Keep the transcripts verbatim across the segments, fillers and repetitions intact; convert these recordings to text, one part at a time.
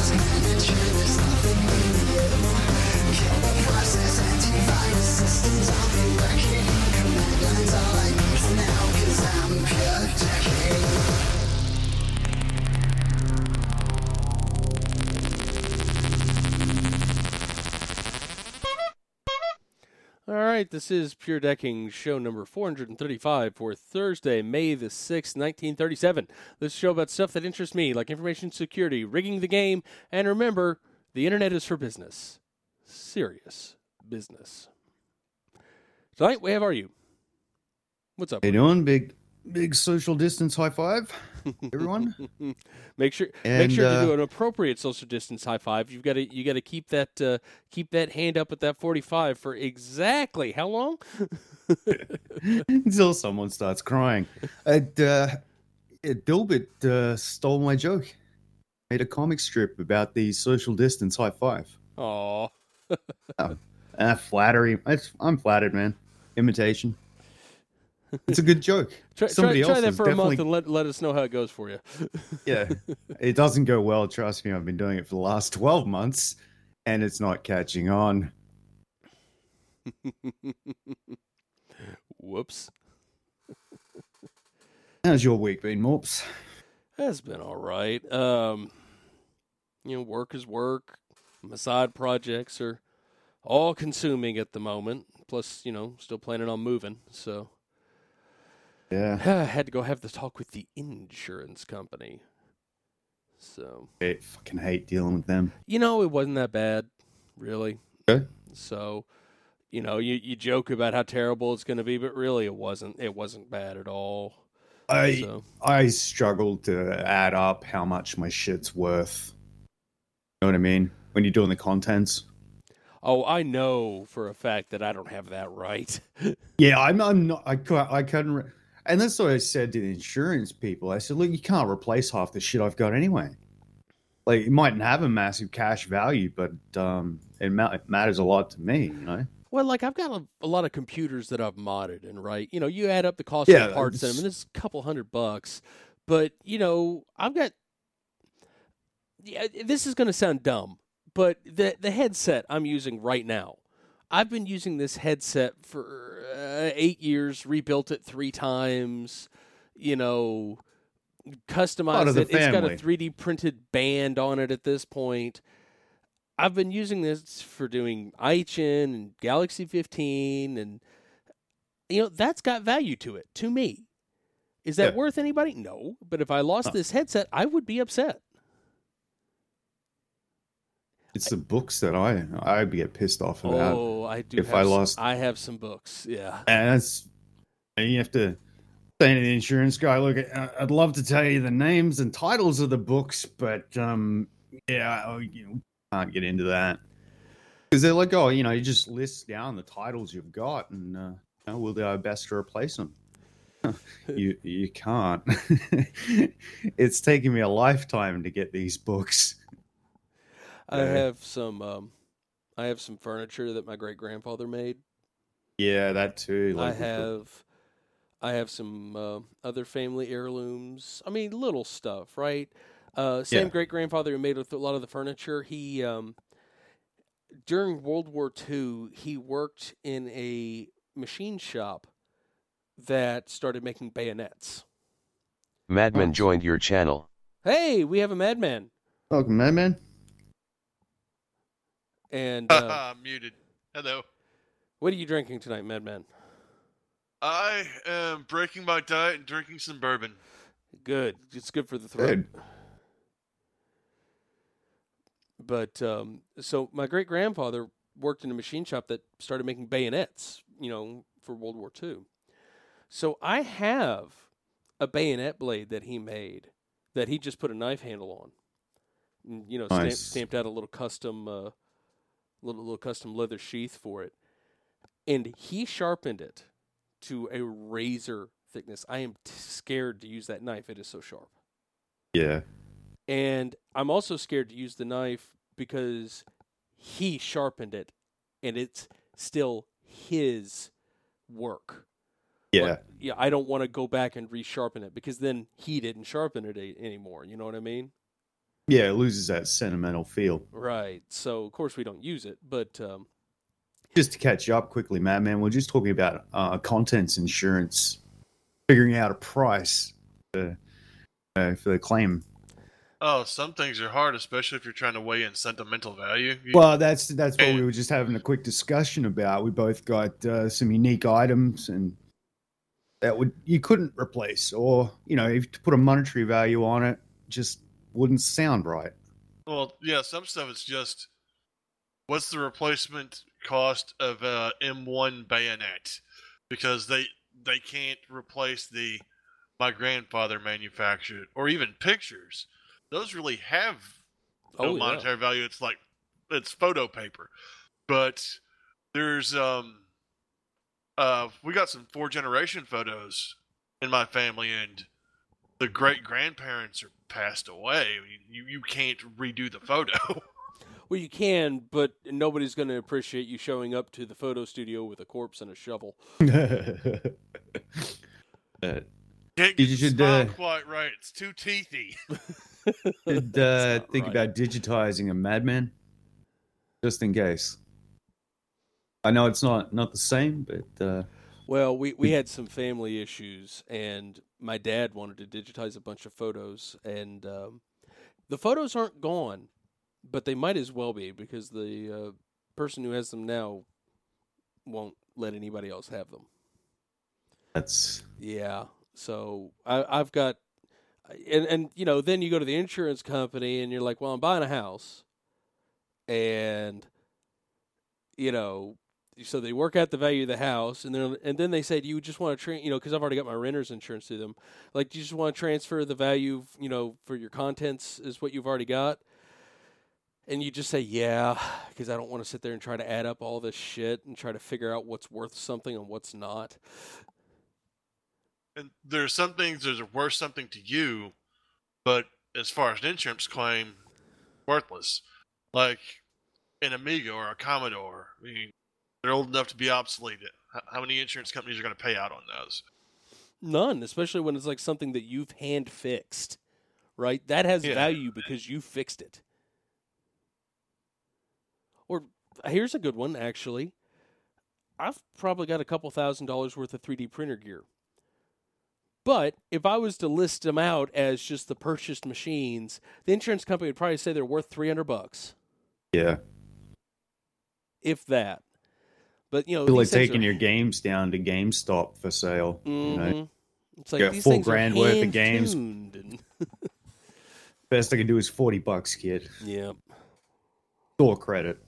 All right, this is Pure Decking show number four hundred thirty-five for Thursday, May the sixth, nineteen thirty-seven. This is a show about stuff that interests me, like information security, rigging the game, and remember, the internet is for business. Serious business. Tonight, we have Are You? What's up? How you doing? Big, big social distance high five, everyone. make sure, and, make sure uh, to do an appropriate social distance high five. You've got to, you got to keep that, uh, keep that hand up at that forty-five for exactly how long? Until someone starts crying. And, uh, Dilbert uh, stole my joke. Made a comic strip about the social distance high five. Aw. oh, uh, flattery. It's, I'm flattered, man. Imitation. It's a good joke. Try, Somebody try, try else that for definitely... a month and let, let us know how it goes for you. Yeah. It doesn't go well. Trust me. I've been doing it for the last twelve months and it's not catching on. Whoops. How's your week been, Morps? That's been all right. Um, you know, work is work. My side projects are all consuming at the moment. Plus, you know, still planning on moving. So, yeah, I had to go have the talk with the insurance company. So, I fucking hate dealing with them. You know, it wasn't that bad, really. Okay. So, you know, you, you joke about how terrible it's going to be, but really, it wasn't. It wasn't bad at all. I so. I struggled to add up how much my shit's worth. You know what I mean? When you're doing the contents. Oh, I know for a fact that I don't have that right. yeah, I'm, I'm not. I can't. I couldn't. Re- and that's what I said to the insurance people. I said, look, you can't replace half the shit I've got anyway. Like, it mightn't have a massive cash value, but um, it, ma- it matters a lot to me. You know. Well, like I've got a, a lot of computers that I've modded, and right, you know, you add up the cost yeah, of the parts in them, and it's a couple hundred bucks. But you know, I've got. Yeah, this is going to sound dumb. But the the headset I'm using right now, I've been using this headset for uh, eight years, rebuilt it three times, you know, customized it. It's got a three D printed band on it at this point. I've been using this for doing iChin and Galaxy fifteen, and, you know, that's got value to it, to me. Is that yeah. worth anybody? No. But if I lost huh. this headset, I would be upset. It's the books that I I get pissed off about. Oh, I do. If have I some, lost, I have some books. Yeah, and that's and you have to say to the insurance guy, look, I'd love to tell you the names and titles of the books, but um, yeah, you know, can't get into that because they're like, oh, you know, you just list down the titles you've got, and uh, you know, we'll do our best to replace them. you you can't. It's taken me a lifetime to get these books. I have some. Um, I have some furniture that my great grandfather made. Yeah, that too. Like I have, the... I have some uh, other family heirlooms. I mean, little stuff, right? Uh, same yeah. great grandfather who made a lot of the furniture. He um, during World War Two, he worked in a machine shop that started making bayonets. Madman oh. joined your channel. Hey, we have a Madman. Welcome, Madman. And uh, muted. Hello. What are you drinking tonight, Madman? I am breaking my diet and drinking some bourbon. Good. It's good for the throat. Good. But um, so my great grandfather worked in a machine shop that started making bayonets, you know, for World War Two. So I have a bayonet blade that he made that he just put a knife handle on. And, you know, nice. stamped, stamped out a little custom. Uh, Little, little custom leather sheath for it, and he sharpened it to a razor thickness. I am t- scared to use that knife; it is so sharp. Yeah, and I'm also scared to use the knife because he sharpened it, and it's still his work. Yeah, like, yeah. I don't want to go back and resharpen it because then he didn't sharpen it a- anymore. You know what I mean? Yeah, it loses that sentimental feel. Right. So of course we don't use it, but um, Just to catch you up quickly, Madman, we're just talking about uh, contents insurance, figuring out a price for, uh, for the claim. Oh, some things are hard, especially if you're trying to weigh in sentimental value. You, Well, that's that's what we And- were just having a quick discussion about. We both got uh, some unique items, and that would you couldn't replace, or you know, if you put a monetary value on it, just wouldn't sound right. well, yeah, some stuff is just what's the replacement cost of a M one bayonet? Because they they can't replace the my grandfather manufactured or even pictures. Those really have no oh yeah. monetary value. It's like it's photo paper. But there's um uh we got some four generation photos in my family, and the great grandparents are passed away. I mean, you you can't redo the photo. Well, you can, but nobody's going to appreciate you showing up to the photo studio with a corpse and a shovel. Uh, Can't You get the should, smile uh, quite right. It's too teethy. Did That's uh, not think right. about digitizing a Madman, just in case. I know it's not not the same, but uh, Well, we, we had some family issues, and my dad wanted to digitize a bunch of photos, and um, the photos aren't gone, but they might as well be because the uh, person who has them now won't let anybody else have them. that's Yeah, so I, I've got, and and you know, then you go to the insurance company, and you're like, well, I'm buying a house, and you know. So they work out the value of the house, and then and then they say, "Do you just want to, tra- you know, because I've already got my renter's insurance to them. Like, do you just want to transfer the value, you know, for your contents is what you've already got?" And you just say, "Yeah," because I don't want to sit there and try to add up all this shit and try to figure out what's worth something and what's not. And there's some things that are worth something to you, but as far as an insurance claim, worthless. Like an Amiga or a Commodore. I mean, they're old enough to be obsolete. H- How many insurance companies are going to pay out on those? None, especially when it's like something that you've hand fixed, right? That has Yeah. value because you fixed it. Or here's a good one, actually. I've probably got a couple thousand dollars worth of three D printer gear. But if I was to list them out as just the purchased machines, the insurance company would probably say they're worth three hundred bucks, yeah. if that. But you know, Feel like these things taking are, your games down to GameStop for sale. You know, Mhm. It's like got these four things grand are worth of games. hand-tuned and best I can do is forty bucks, kid. yeah. Store credit.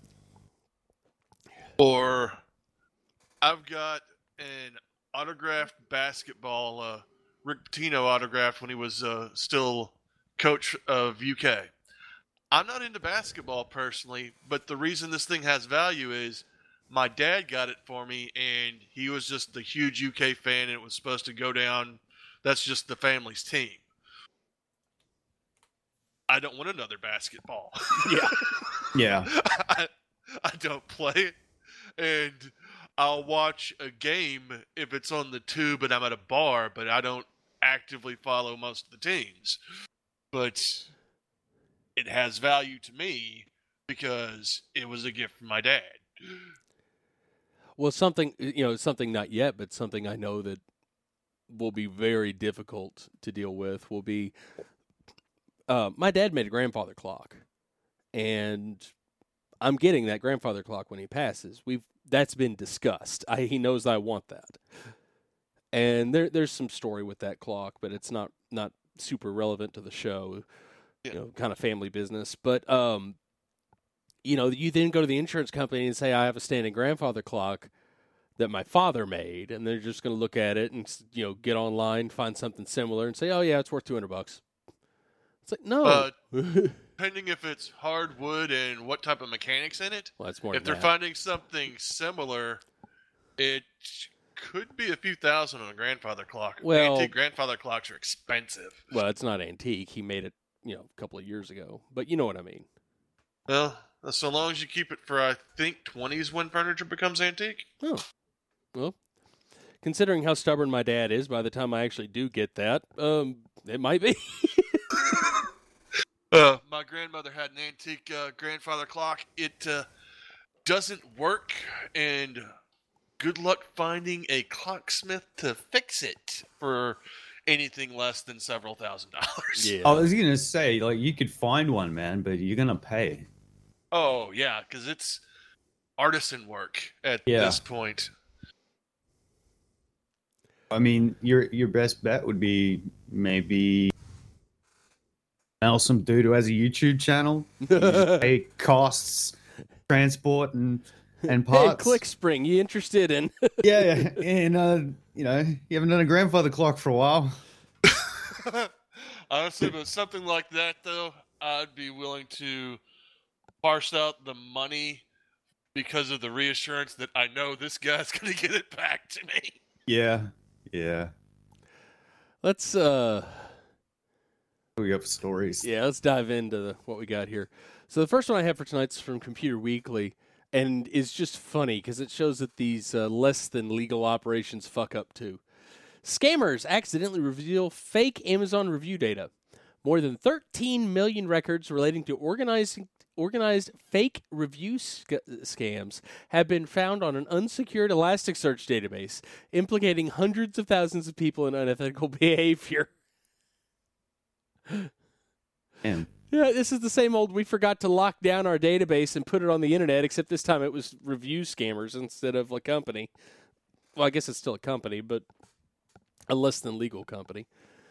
Or I've got an autographed basketball, uh, Rick Pitino autographed when he was uh, still coach of U K. I'm not into basketball personally, but the reason this thing has value is my dad got it for me, and he was just a huge U K fan, and it was supposed to go down. That's just the family's team. I don't want another basketball. Yeah. Yeah. I, I don't play it, and I'll watch a game if it's on the tube and I'm at a bar, but I don't actively follow most of the teams. But it has value to me because it was a gift from my dad. Well, something, you know, something not yet, but something I know that will be very difficult to deal with will be uh, my dad made a grandfather clock, and I'm getting that grandfather clock when he passes. We've that's been discussed. I, he knows I want that, and there there's some story with that clock, but it's not not super relevant to the show. Yeah. You know, kind of family business, but um. You know, you then go to the insurance company and say, I have a standing grandfather clock that my father made, and they're just going to look at it and, you know, get online, find something similar, and say, oh, yeah, it's worth two hundred bucks. It's like, no. Uh, well, Depending if it's hardwood and what type of mechanics in it, it's more if than they're that. finding something similar, it could be a few thousand on a grandfather clock. Well- Antique grandfather clocks are expensive. Well, it's not antique. He made it, you know, a couple of years ago. But you know what I mean. Well, so long as you keep it for, I think, twenties when furniture becomes antique. Oh. Well, considering how stubborn my dad is, by the time I actually do get that, um, it might be. Uh, my grandmother had an antique uh, grandfather clock. It uh, doesn't work, and good luck finding a clocksmith to fix it for anything less than several thousand dollars. Yeah. I was gonna say, like, you could find one, man, but you're gonna pay. Oh, yeah, because it's artisan work at Yeah. this point. I mean, your your best bet would be maybe know some dude who has a YouTube channel. You just pay costs, transport, and and Hey, parts. ClickSpring, you interested in? Yeah, yeah, and uh, you know, you haven't done a grandfather clock for a while. Honestly, but something like that, though, I'd be willing to parse out the money because of the reassurance that I know this guy's going to get it back to me. Yeah, yeah. Let's uh We got stories. yeah, let's dive into the, what we got here. So the first one I have for tonight's from Computer Weekly, and is just funny because it shows that these uh, less than legal operations fuck up too. Scammers accidentally reveal fake Amazon review data. More than thirteen million records relating to organizing organized fake review sc- scams have been found on an unsecured Elasticsearch database, implicating hundreds of thousands of people in unethical behavior. Man. Yeah, this is the same old we forgot to lock down our database and put it on the internet, except this time it was review scammers instead of a company. Well, I guess it's still a company, but a less than legal company.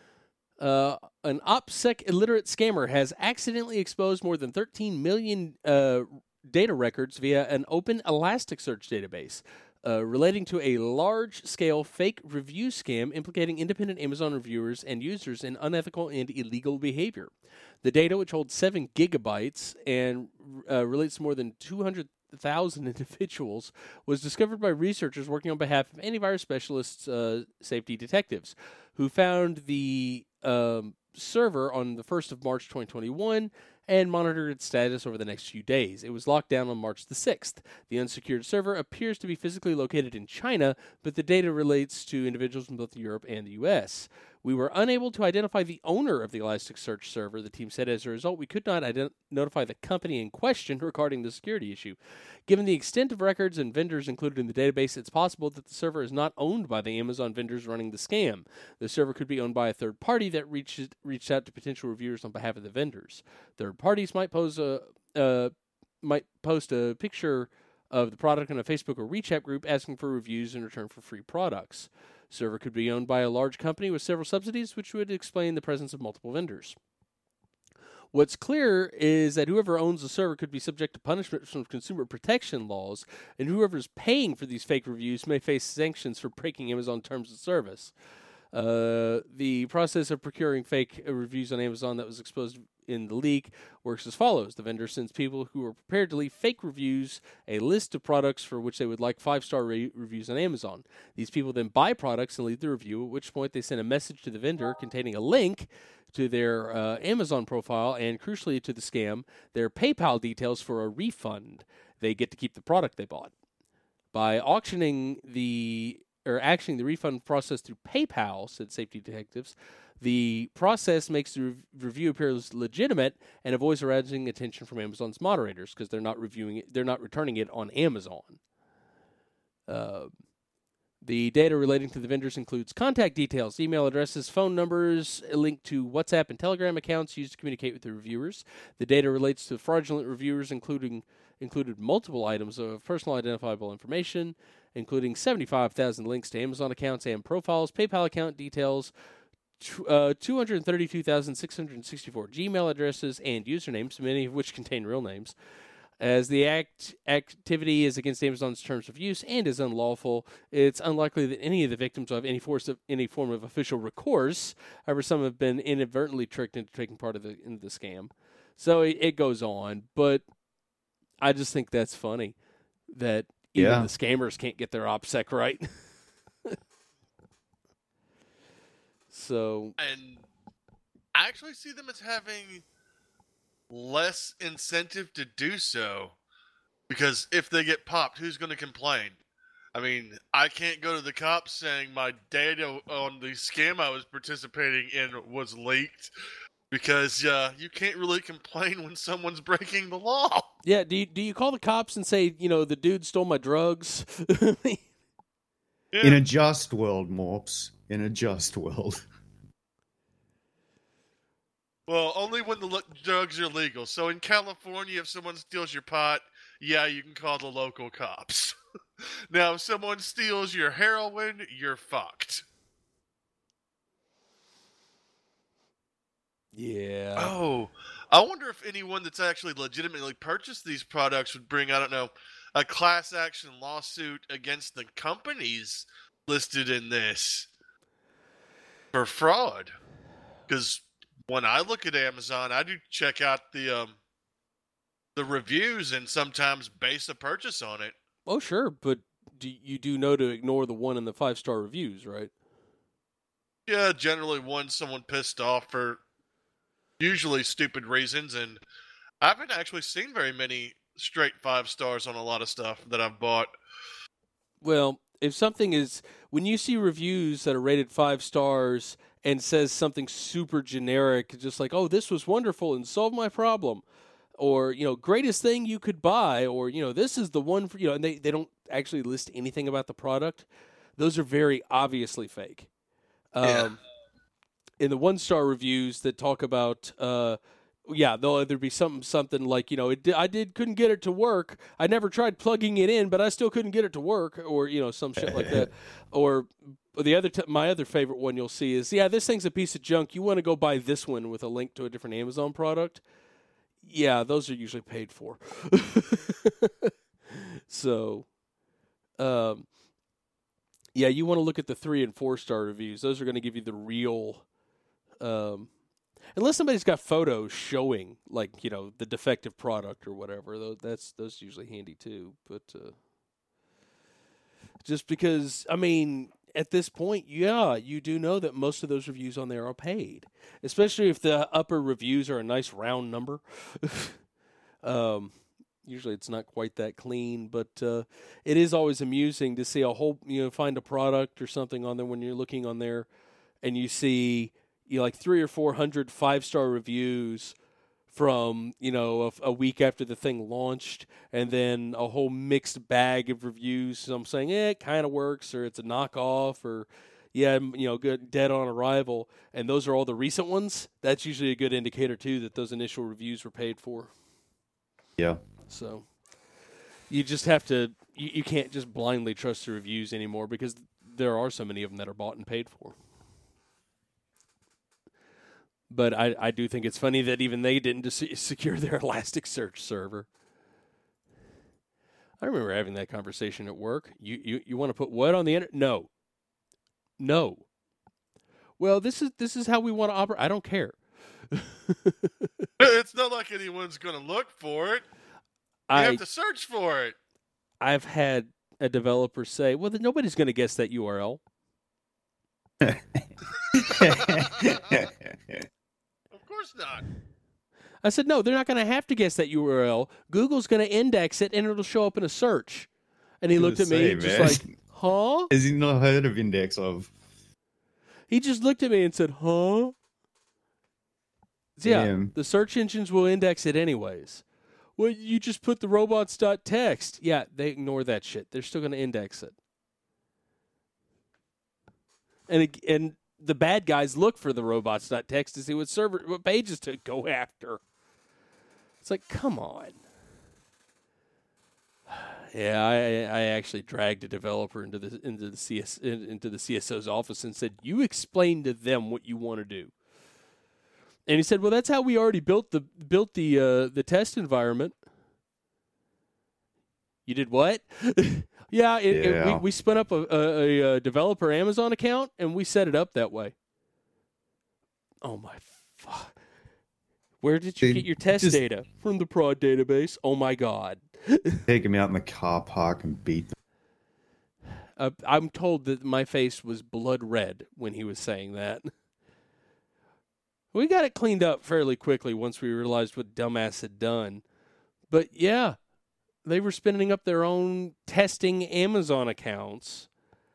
Uh, an OPSEC illiterate scammer has accidentally exposed more than thirteen million uh, data records via an open Elasticsearch database, uh, relating to a large-scale fake review scam implicating independent Amazon reviewers and users in unethical and illegal behavior. The data, which holds seven gigabytes and uh, relates to more than two hundred thousand individuals, was discovered by researchers working on behalf of antivirus specialists, uh, safety detectives, who found the um, server on the first of March twenty twenty-one and monitored its status over the next few days. It was locked down on March the sixth. The unsecured server appears to be physically located in China, but the data relates to individuals in both Europe and the U S. We were unable to identify the owner of the Elasticsearch server, the team said. As a result, we could not ident- notify the company in question regarding the security issue. Given the extent of records and vendors included in the database, it's possible that the server is not owned by the Amazon vendors running the scam. The server could be owned by a third party that reached, reached out to potential reviewers on behalf of the vendors. Third parties might pose a uh, might post a picture of the product in a Facebook or WeChat group asking for reviews in return for free products. Server could be owned by a large company with several subsidies, which would explain the presence of multiple vendors. What's clear is that whoever owns the server could be subject to punishment from consumer protection laws, and whoever is paying for these fake reviews may face sanctions for breaking Amazon terms of service. Uh, the process of procuring fake reviews on Amazon that was exposed in the leak works as follows. The vendor sends people who are prepared to leave fake reviews a list of products for which they would like five-star re- reviews on Amazon. These people then buy products and leave the review, at which point they send a message to the vendor containing a link to their uh, Amazon profile and, crucially to the scam, their PayPal details for a refund. They get to keep the product they bought. By auctioning the or actioning the refund process through PayPal, said safety detectives, the process makes the re- review appear as legitimate and avoids arousing attention from Amazon's moderators because they're not reviewing it, they're not returning it on Amazon. Uh, the data relating to the vendors includes contact details, email addresses, phone numbers, a link to WhatsApp and Telegram accounts used to communicate with the reviewers. The data relates to fraudulent reviewers, including included multiple items of personal identifiable information, including seventy-five thousand links to Amazon accounts and profiles, PayPal account details, uh, two hundred thirty-two thousand six hundred sixty-four Gmail addresses, and usernames, many of which contain real names. As the act activity is against Amazon's terms of use and is unlawful, it's unlikely that any of the victims will have any, force of, any form of official recourse. However, some have been inadvertently tricked into taking part of the, into the scam. So it, it goes on, but I just think that's funny that even Yeah. the scammers can't get their OPSEC right. So, And I actually see them as having less incentive to do so, because if they get popped, who's going to complain? I mean, I can't go to the cops saying my data on the scam I was participating in was leaked. because uh, you can't really complain when someone's breaking the law. Yeah, do you, do you call the cops and say, you know, the dude stole my drugs? Yeah. In a just world, Morps. In a just world. Well, only when the lo- drugs are legal. So in California, if someone steals your pot, yeah, you can call the local cops. Now, if someone steals your heroin, you're fucked. Yeah. Oh, I wonder if anyone that's actually legitimately purchased these products would bring, I don't know, a class action lawsuit against the companies listed in this for fraud. Because when I look at Amazon, I do check out the um, the reviews and sometimes base a purchase on it. Oh, sure, but do you do know to ignore the one and the five star reviews, right? Yeah, generally one someone pissed off for usually stupid reasons, and I haven't actually seen very many straight five stars on a lot of stuff that I've bought. Well, if something is, when you see reviews that are rated five stars and says something super generic, just like, oh, this was wonderful and solved my problem, or, you know, greatest thing you could buy, or, you know, this is the one for, you know, and they, they don't actually list anything about the product, those are very obviously fake. Um, Yeah. In the one star reviews that talk about, uh, yeah, there'll either be something, something like, you know, it, I did couldn't get it to work. I never tried plugging it in, but I still couldn't get it to work, or, you know, some shit like that. Or the other, t- my other favorite one you'll see is, yeah, this thing's a piece of junk. You want to go buy this one with a link to a different Amazon product? Yeah, those are usually paid for. So, um, yeah, you want to look at the three and four star reviews. Those are going to give you the real. Um, unless somebody's got photos showing, like, you know, the defective product or whatever, though, that's that's usually handy too. But uh, just because, I mean, at this point, yeah, you do know that most of those reviews on there are paid, especially if the upper reviews are a nice round number. um, usually, it's not quite that clean, but uh, it is always amusing to see a whole, you know, find a product or something on there when you're looking on there, and you see. You know, like three or four hundred five star reviews from, you know, a, a week after the thing launched, and then a whole mixed bag of reviews. Some saying, eh, it kind of works, or it's a knockoff, or yeah, you know, good, dead on arrival. And those are all the recent ones. That's usually a good indicator too that those initial reviews were paid for. Yeah. So you just have to. You, you can't just blindly trust the reviews anymore because there are so many of them that are bought and paid for. But I, I do think it's funny that even they didn't dis- secure their Elasticsearch server. I remember having that conversation at work. You you, you want to put what on the internet? No. No. Well, this is this is how we want to operate. I don't care. It's not like anyone's going to look for it. You I have to search for it. I've had a developer say, "Well, then nobody's going to guess that U R L." Of course not. I said, no, they're not going to have to guess that U R L. Google's going to index it, and it'll show up in a search. And he I was looked at gonna me say, just man. like, huh? Has he not heard of index of? He just looked at me and said, huh? Yeah, Damn. the search engines will index it anyways. Well, you just put the robots.txt. Yeah, they ignore that shit. They're still going to index it. And it, and the bad guys look for the robots.txt to see what server, what pages to go after. It's like, come on. Yeah, I I actually dragged a developer into the into the C S into the C S O's office and said, "You explain to them what you want to do." And he said, "Well, that's how we already built the built the uh, the test environment." You did what? yeah, it, it, Yeah. we we spun up a, a, a developer Amazon account and we set it up that way. Oh my fuck! Where did you They get your test just- data? From the prod database. Oh my god! Take him out in the car park and beat them. Uh, I'm told that my face was blood red when he was saying that. We got it cleaned up fairly quickly once we realized what dumbass had done. But yeah, they were spinning up their own testing Amazon accounts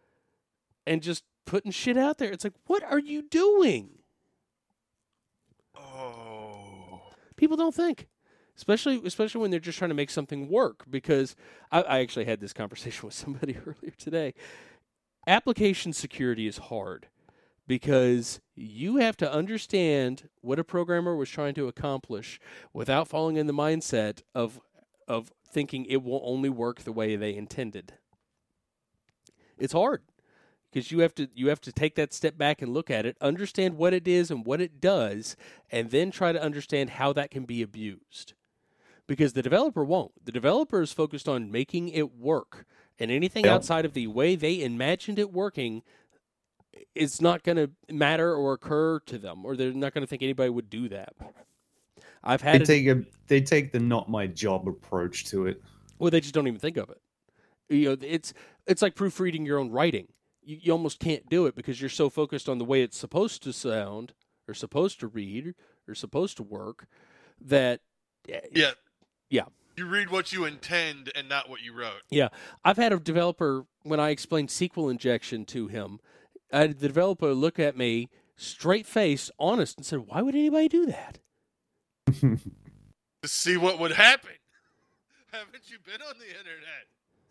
and just putting shit out there. It's like, what are you doing? Oh. People don't think, especially especially when they're just trying to make something work. Because I, I actually had this conversation with somebody earlier today. Application security is hard because you have to understand what a programmer was trying to accomplish without falling in the mindset of of thinking it will only work the way they intended. It's hard because you have to you have to take that step back and look at it, understand what it is and what it does, and then try to understand how that can be abused. Because the developer won't. The developer is focused on making it work, and anything Yep. outside of the way they imagined it working, it's not going to matter or occur to them, or they're not going to think anybody would do that. I've They had it, take a they take the not my job approach to it. well, they just don't even think of it. You know, it's it's like proofreading your own writing. You, you almost can't do it because you're so focused on the way it's supposed to sound, or supposed to read, or supposed to work, that Yeah. Yeah. You read what you intend and not what you wrote. Yeah, I've had a developer, when I explained S Q L injection to him, I had the developer look at me straight faced, honest, and said, "Why would anybody do that?" To see what would happen. Haven't you been on the internet?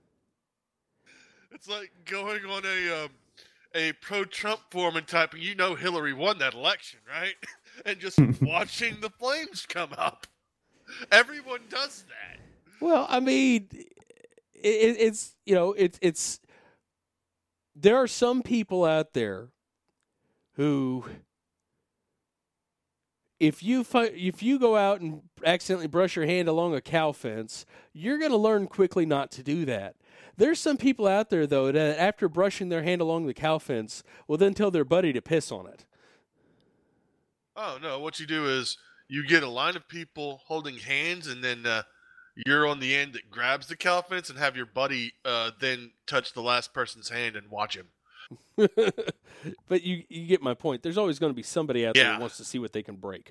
It's like going on a um, a pro-Trump forum and typing, you know Hillary won that election, right? And just watching the flames come up. Everyone does that. Well, I mean, it, it's you know, it's it's. There are some people out there who, if you fi- if you go out and accidentally brush your hand along a cow fence, you're going to learn quickly not to do that. There's some people out there, though, that after brushing their hand along the cow fence will then tell their buddy to piss on it. Oh, no. What you do is you get a line of people holding hands, and then uh, you're on the end that grabs the cow fence, and have your buddy uh, then touch the last person's hand and watch him. But you, you get my point. There's always going to be somebody out there Yeah. who wants to see what they can break.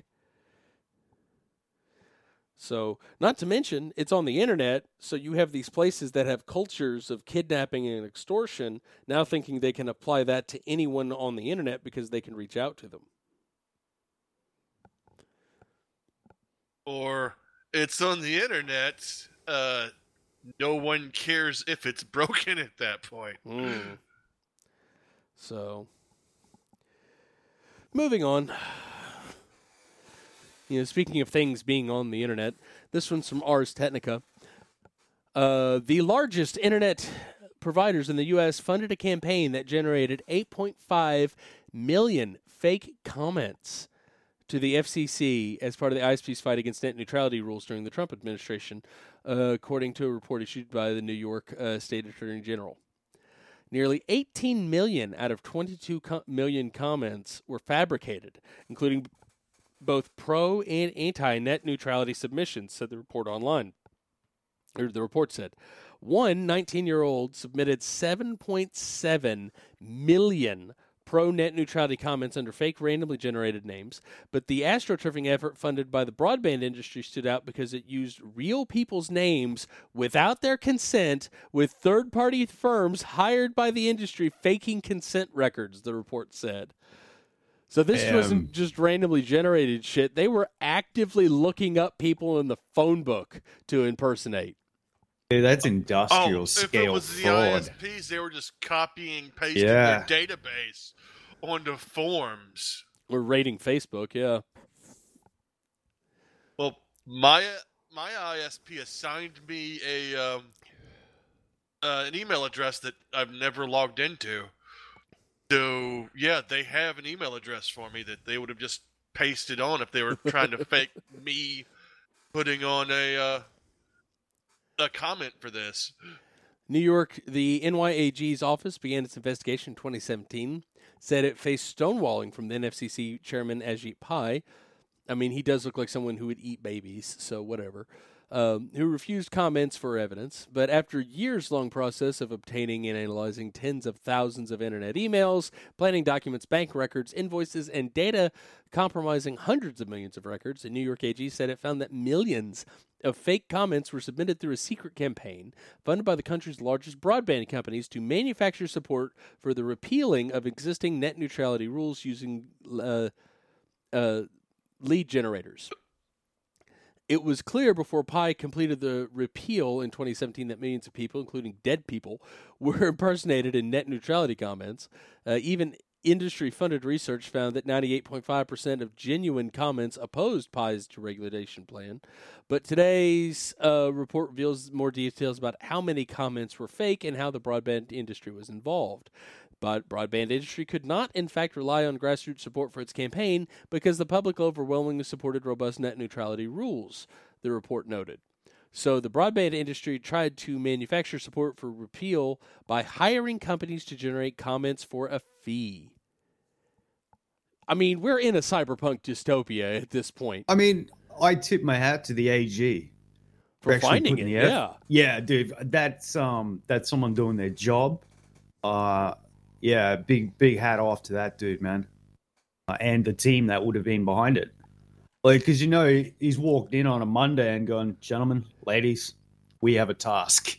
So, not to mention, it's on the internet, so you have these places that have cultures of kidnapping and extortion, now thinking they can apply that to anyone on the internet because they can reach out to them. Or it's on the internet. Uh, no one cares if it's broken at that point. Mm. So, moving on. You know, speaking of things being on the internet, this one's from Ars Technica. Uh, the largest internet providers in the U S funded a campaign that generated eight point five million fake comments to the F C C as part of the I S P's fight against net neutrality rules during the Trump administration, uh, according to a report issued by the New York uh, State Attorney General. Nearly eighteen million out of twenty-two co- million comments were fabricated, including both pro and anti-net neutrality submissions, said the report online. Or the report said. One nineteen-year-old submitted seven point seven million pro-net neutrality comments under fake randomly generated names, but the astroturfing effort funded by the broadband industry stood out because it used real people's names without their consent, with third-party firms hired by the industry faking consent records, the report said. So this Um, wasn't just randomly generated shit. They were actively looking up people in the phone book to impersonate. Yeah, that's industrial Oh, if it scale was the fraud. I S Ps, they were just copying, pasting Yeah. their database onto forms. Or raiding Facebook, yeah. Well, my my I S P assigned me a um, uh, an email address that I've never logged into. So yeah, they have an email address for me that they would have just pasted on if they were trying to fake me putting on a uh, a comment for this. New York, the N Y A G's office began its investigation in twenty seventeen, said it faced stonewalling from then F C C Chairman Ajit Pai. I mean, he does look like someone who would eat babies, so whatever. Um, who refused comments for evidence. But after a years-long process of obtaining and analyzing tens of thousands of internet emails, planning documents, bank records, invoices, and data compromising hundreds of millions of records, the New York A G said it found that millions of fake comments were submitted through a secret campaign funded by the country's largest broadband companies to manufacture support for the repealing of existing net neutrality rules using uh, uh, lead generators. It was clear before Pi completed the repeal in twenty seventeen that millions of people, including dead people, were impersonated in net neutrality comments. Uh, even industry-funded research found that ninety-eight point five percent of genuine comments opposed Pi's deregulation plan. But today's uh, report reveals more details about how many comments were fake and how the broadband industry was involved. But broadband industry could not, in fact, rely on grassroots support for its campaign because the public overwhelmingly supported robust net neutrality rules, the report noted. So the broadband industry tried to manufacture support for repeal by hiring companies to generate comments for a fee. I mean, we're in a cyberpunk dystopia at this point. I mean, I tip my hat to the A G For actually finding putting it, the yeah. effort- yeah, dude, that's um, that's someone doing their job. Uh, yeah, big big hat off to that dude, man, uh, and the team that would have been behind it. Like, because you know he's walked in on a Monday and gone, gentlemen, ladies, we have a task.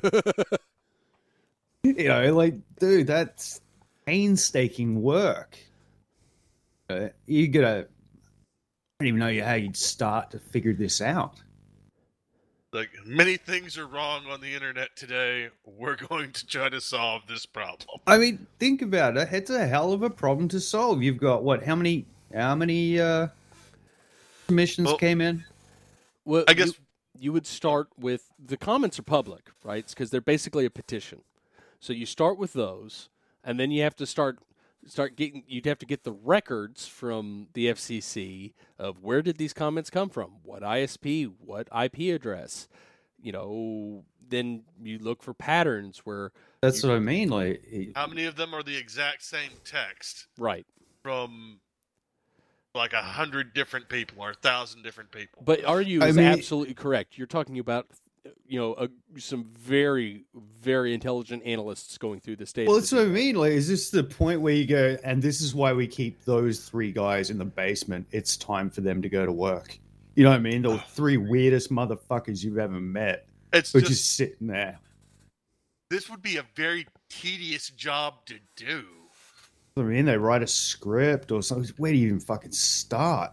You know, like, dude, that's painstaking work. Uh, you gotta, I don't even know how you'd start to figure this out. Like, many things are wrong on the internet today. We're going to try to solve this problem. I mean, think about it. It's a hell of a problem to solve. You've got what? How many? How many uh, submissions Well, came in? Well, I guess- you, you would start with the comments are public, right? Because they're basically a petition. So you start with those, and then you have to start start getting. You'd have to get the records from the F C C of where did these comments come from, what I S P, what I P address. You know, then you look for patterns where That's what I mean. Like, it- How many of them are the exact same text right. from like a hundred different people or a thousand different people? But are you I is mean- absolutely correct. You're talking about, you know, a, some very, very intelligent analysts going through this data. well, to that's do what I that. mean. Like, is this the point where you go, and this is why we keep those three guys in the basement? It's time for them to go to work. You know what I mean? The three weirdest motherfuckers you've ever met, It's who are just, just sitting there. this would be a very tedious job to do. I mean, they write a script or something. Where do you even fucking start?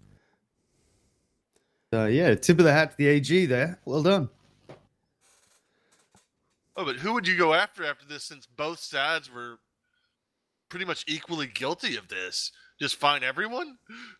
So yeah, tip of the hat to the A G there. Well done. Oh, but who would you go after after this, since both sides were pretty much equally guilty of this? Just fine everyone?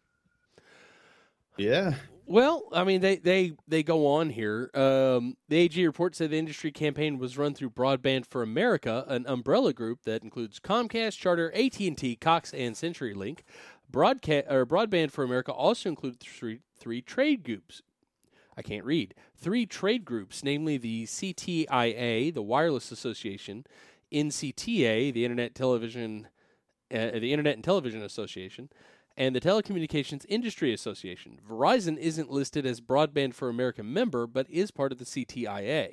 Yeah. Well, I mean, they, they, they go on here. Um, the A G report said the industry campaign was run through Broadband for America, an umbrella group that includes Comcast, Charter, A T and T, Cox, and CenturyLink. Broadcast or Broadband for America also includes three three trade groups. I can't read. Three trade groups, namely the C T I A, the Wireless Association, N C T A, the Internet Television, uh, the Internet and Television Association, and the Telecommunications Industry Association. Verizon isn't listed as Broadband for America member, but is part of the C T I A.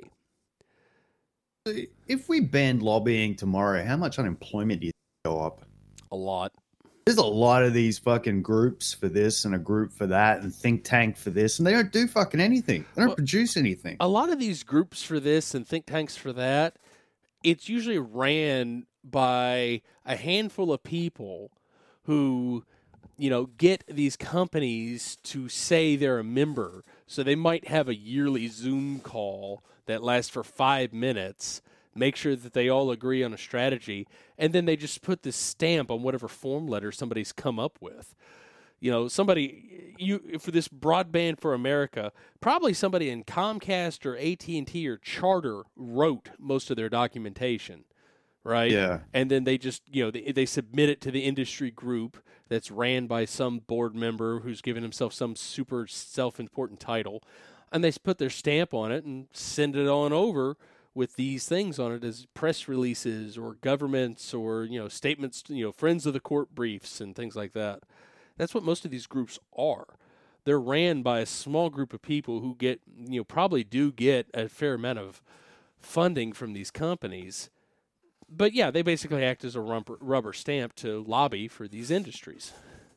If we banned lobbying tomorrow, how much unemployment do you think go up? A lot. There's a lot of these fucking groups for this and a group for that and think tank for this, and they don't do fucking anything. They don't Well, produce anything. A lot of these groups for this and think tanks for that, it's usually ran by a handful of people who, you know, get these companies to say they're a member. So they might have a yearly Zoom call that lasts for five minutes, make sure that they all agree on a strategy, and then they just put this stamp on whatever form letter somebody's come up with. You know, somebody you for this Broadband for America, probably somebody in Comcast or A T and T or Charter wrote most of their documentation, right? Yeah. And then they just, you know, they, they submit it to the industry group that's ran by some board member who's given himself some super self-important title, and they put their stamp on it and send it on over with these things on it as press releases or governments or, you know, statements, you know, friends of the court briefs and things like that. That's what most of these groups are. They're ran by a small group of people who get, you know, probably do get a fair amount of funding from these companies. But yeah, they basically act as a rubber, rubber stamp to lobby for these industries.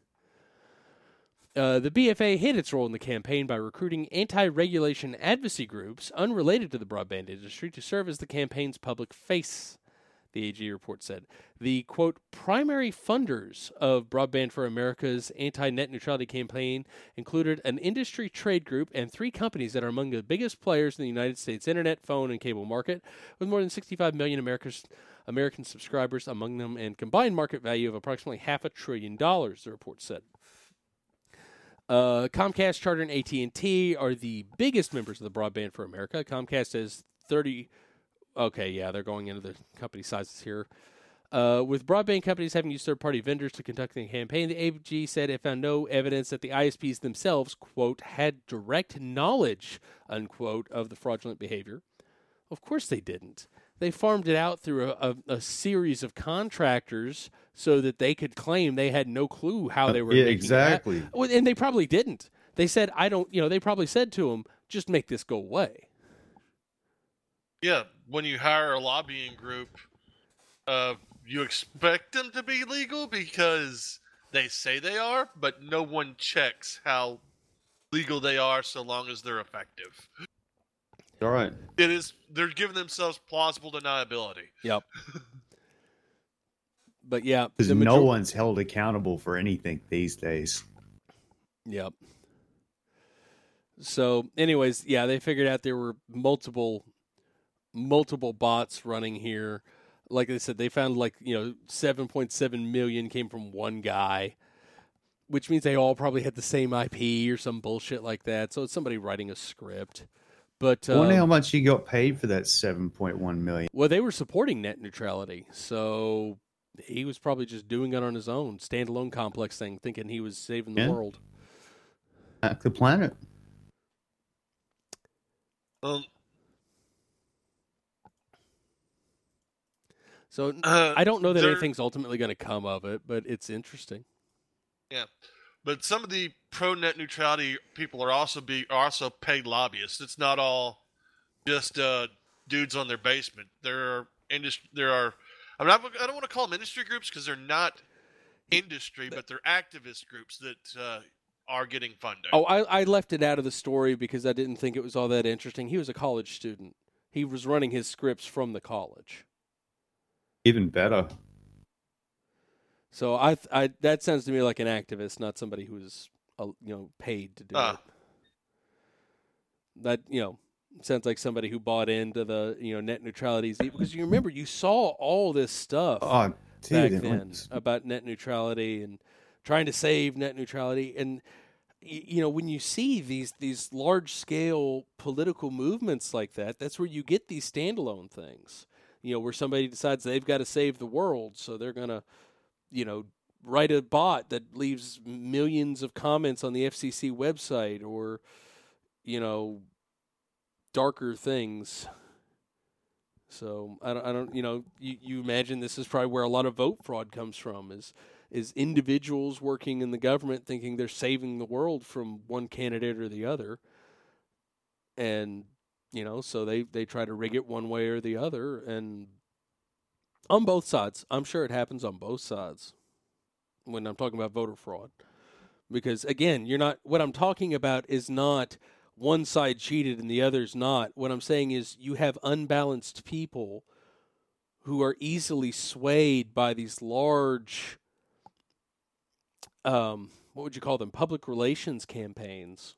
Uh, the B F A hid its role in the campaign by recruiting anti-regulation advocacy groups unrelated to the broadband industry to serve as the campaign's public face. the A G report said. The, quote, primary funders of Broadband for America's anti-net neutrality campaign included an industry trade group and three companies that are among the biggest players in the United States internet, phone, and cable market, with more than sixty-five million Americans, American subscribers among them and combined market value of approximately half a trillion dollars, the report said. Uh, Comcast, Charter, and A T and T are the biggest members of the Broadband for America. Comcast has thirty... Okay, yeah, they're going into the company sizes here. Uh, with broadband companies having used third-party vendors to conduct the campaign, the A G said it found no evidence that the I S Ps themselves, quote, had direct knowledge, unquote, of the fraudulent behavior. Of course they didn't. They farmed it out through a, a, a series of contractors so that they could claim they had no clue how they were yeah, making exactly. it happen. Well, and they probably didn't. They said, I don't, you know, they probably said to him, just make this go away. Yeah, when you hire a lobbying group, uh, you expect them to be legal because they say they are, but no one checks how legal they are so long as they're effective. All right. It is they're giving themselves plausible deniability. Yep. But yeah, Because the no major- one's held accountable for anything these days. Yep. So, anyways, yeah, they figured out there were multiple, multiple bots running here. Like I said, they found like, you know, seven point seven million came from one guy, which means they all probably had the same I P or some bullshit like that. So it's somebody writing a script. But I wonder um, how much he got paid for that seven point one million. well, they were supporting net neutrality, so he was probably just doing it on his own, standalone complex thing, thinking he was saving the Yeah. world. Hack the planet. Um, So uh, I don't know that there- anything's ultimately going to come of it, but it's interesting. Yeah, but some of the pro net neutrality people are also be are also paid lobbyists. It's not all just uh, dudes on their basement. There are industry. There are. I'm not. I don't want to call them industry groups because they're not industry, but they're activist groups that uh, are getting funded. Oh, I, I left it out of the story because I didn't think it was all that interesting. He was a college student. He was running his scripts from the college. Even better. So I, I that sounds to me like an activist, not somebody who's uh, you know paid to do Ah. it. That you know sounds like somebody who bought into the you know net neutrality because you remember you saw all this stuff Oh, dude, back it then was- about net neutrality and trying to save net neutrality and y- you know when you see these these large scale political movements like that, that's where you get these standalone things. You know where somebody decides they've got to save the world, so they're gonna you know, write a bot that leaves millions of comments on the F C C website or, you know, darker things. So I don't, I don't, you know, you, you imagine this is probably where a lot of vote fraud comes from is, is individuals working in the government thinking they're saving the world from one candidate or the other. And, you know, so they, they try to rig it one way or the other and, on both sides. I'm sure it happens on both sides when I'm talking about voter fraud. Because, again, you're not. What I'm talking about is not one side cheated and the other's not. What I'm saying is you have unbalanced people who are easily swayed by these large, um, what would you call them, public relations campaigns.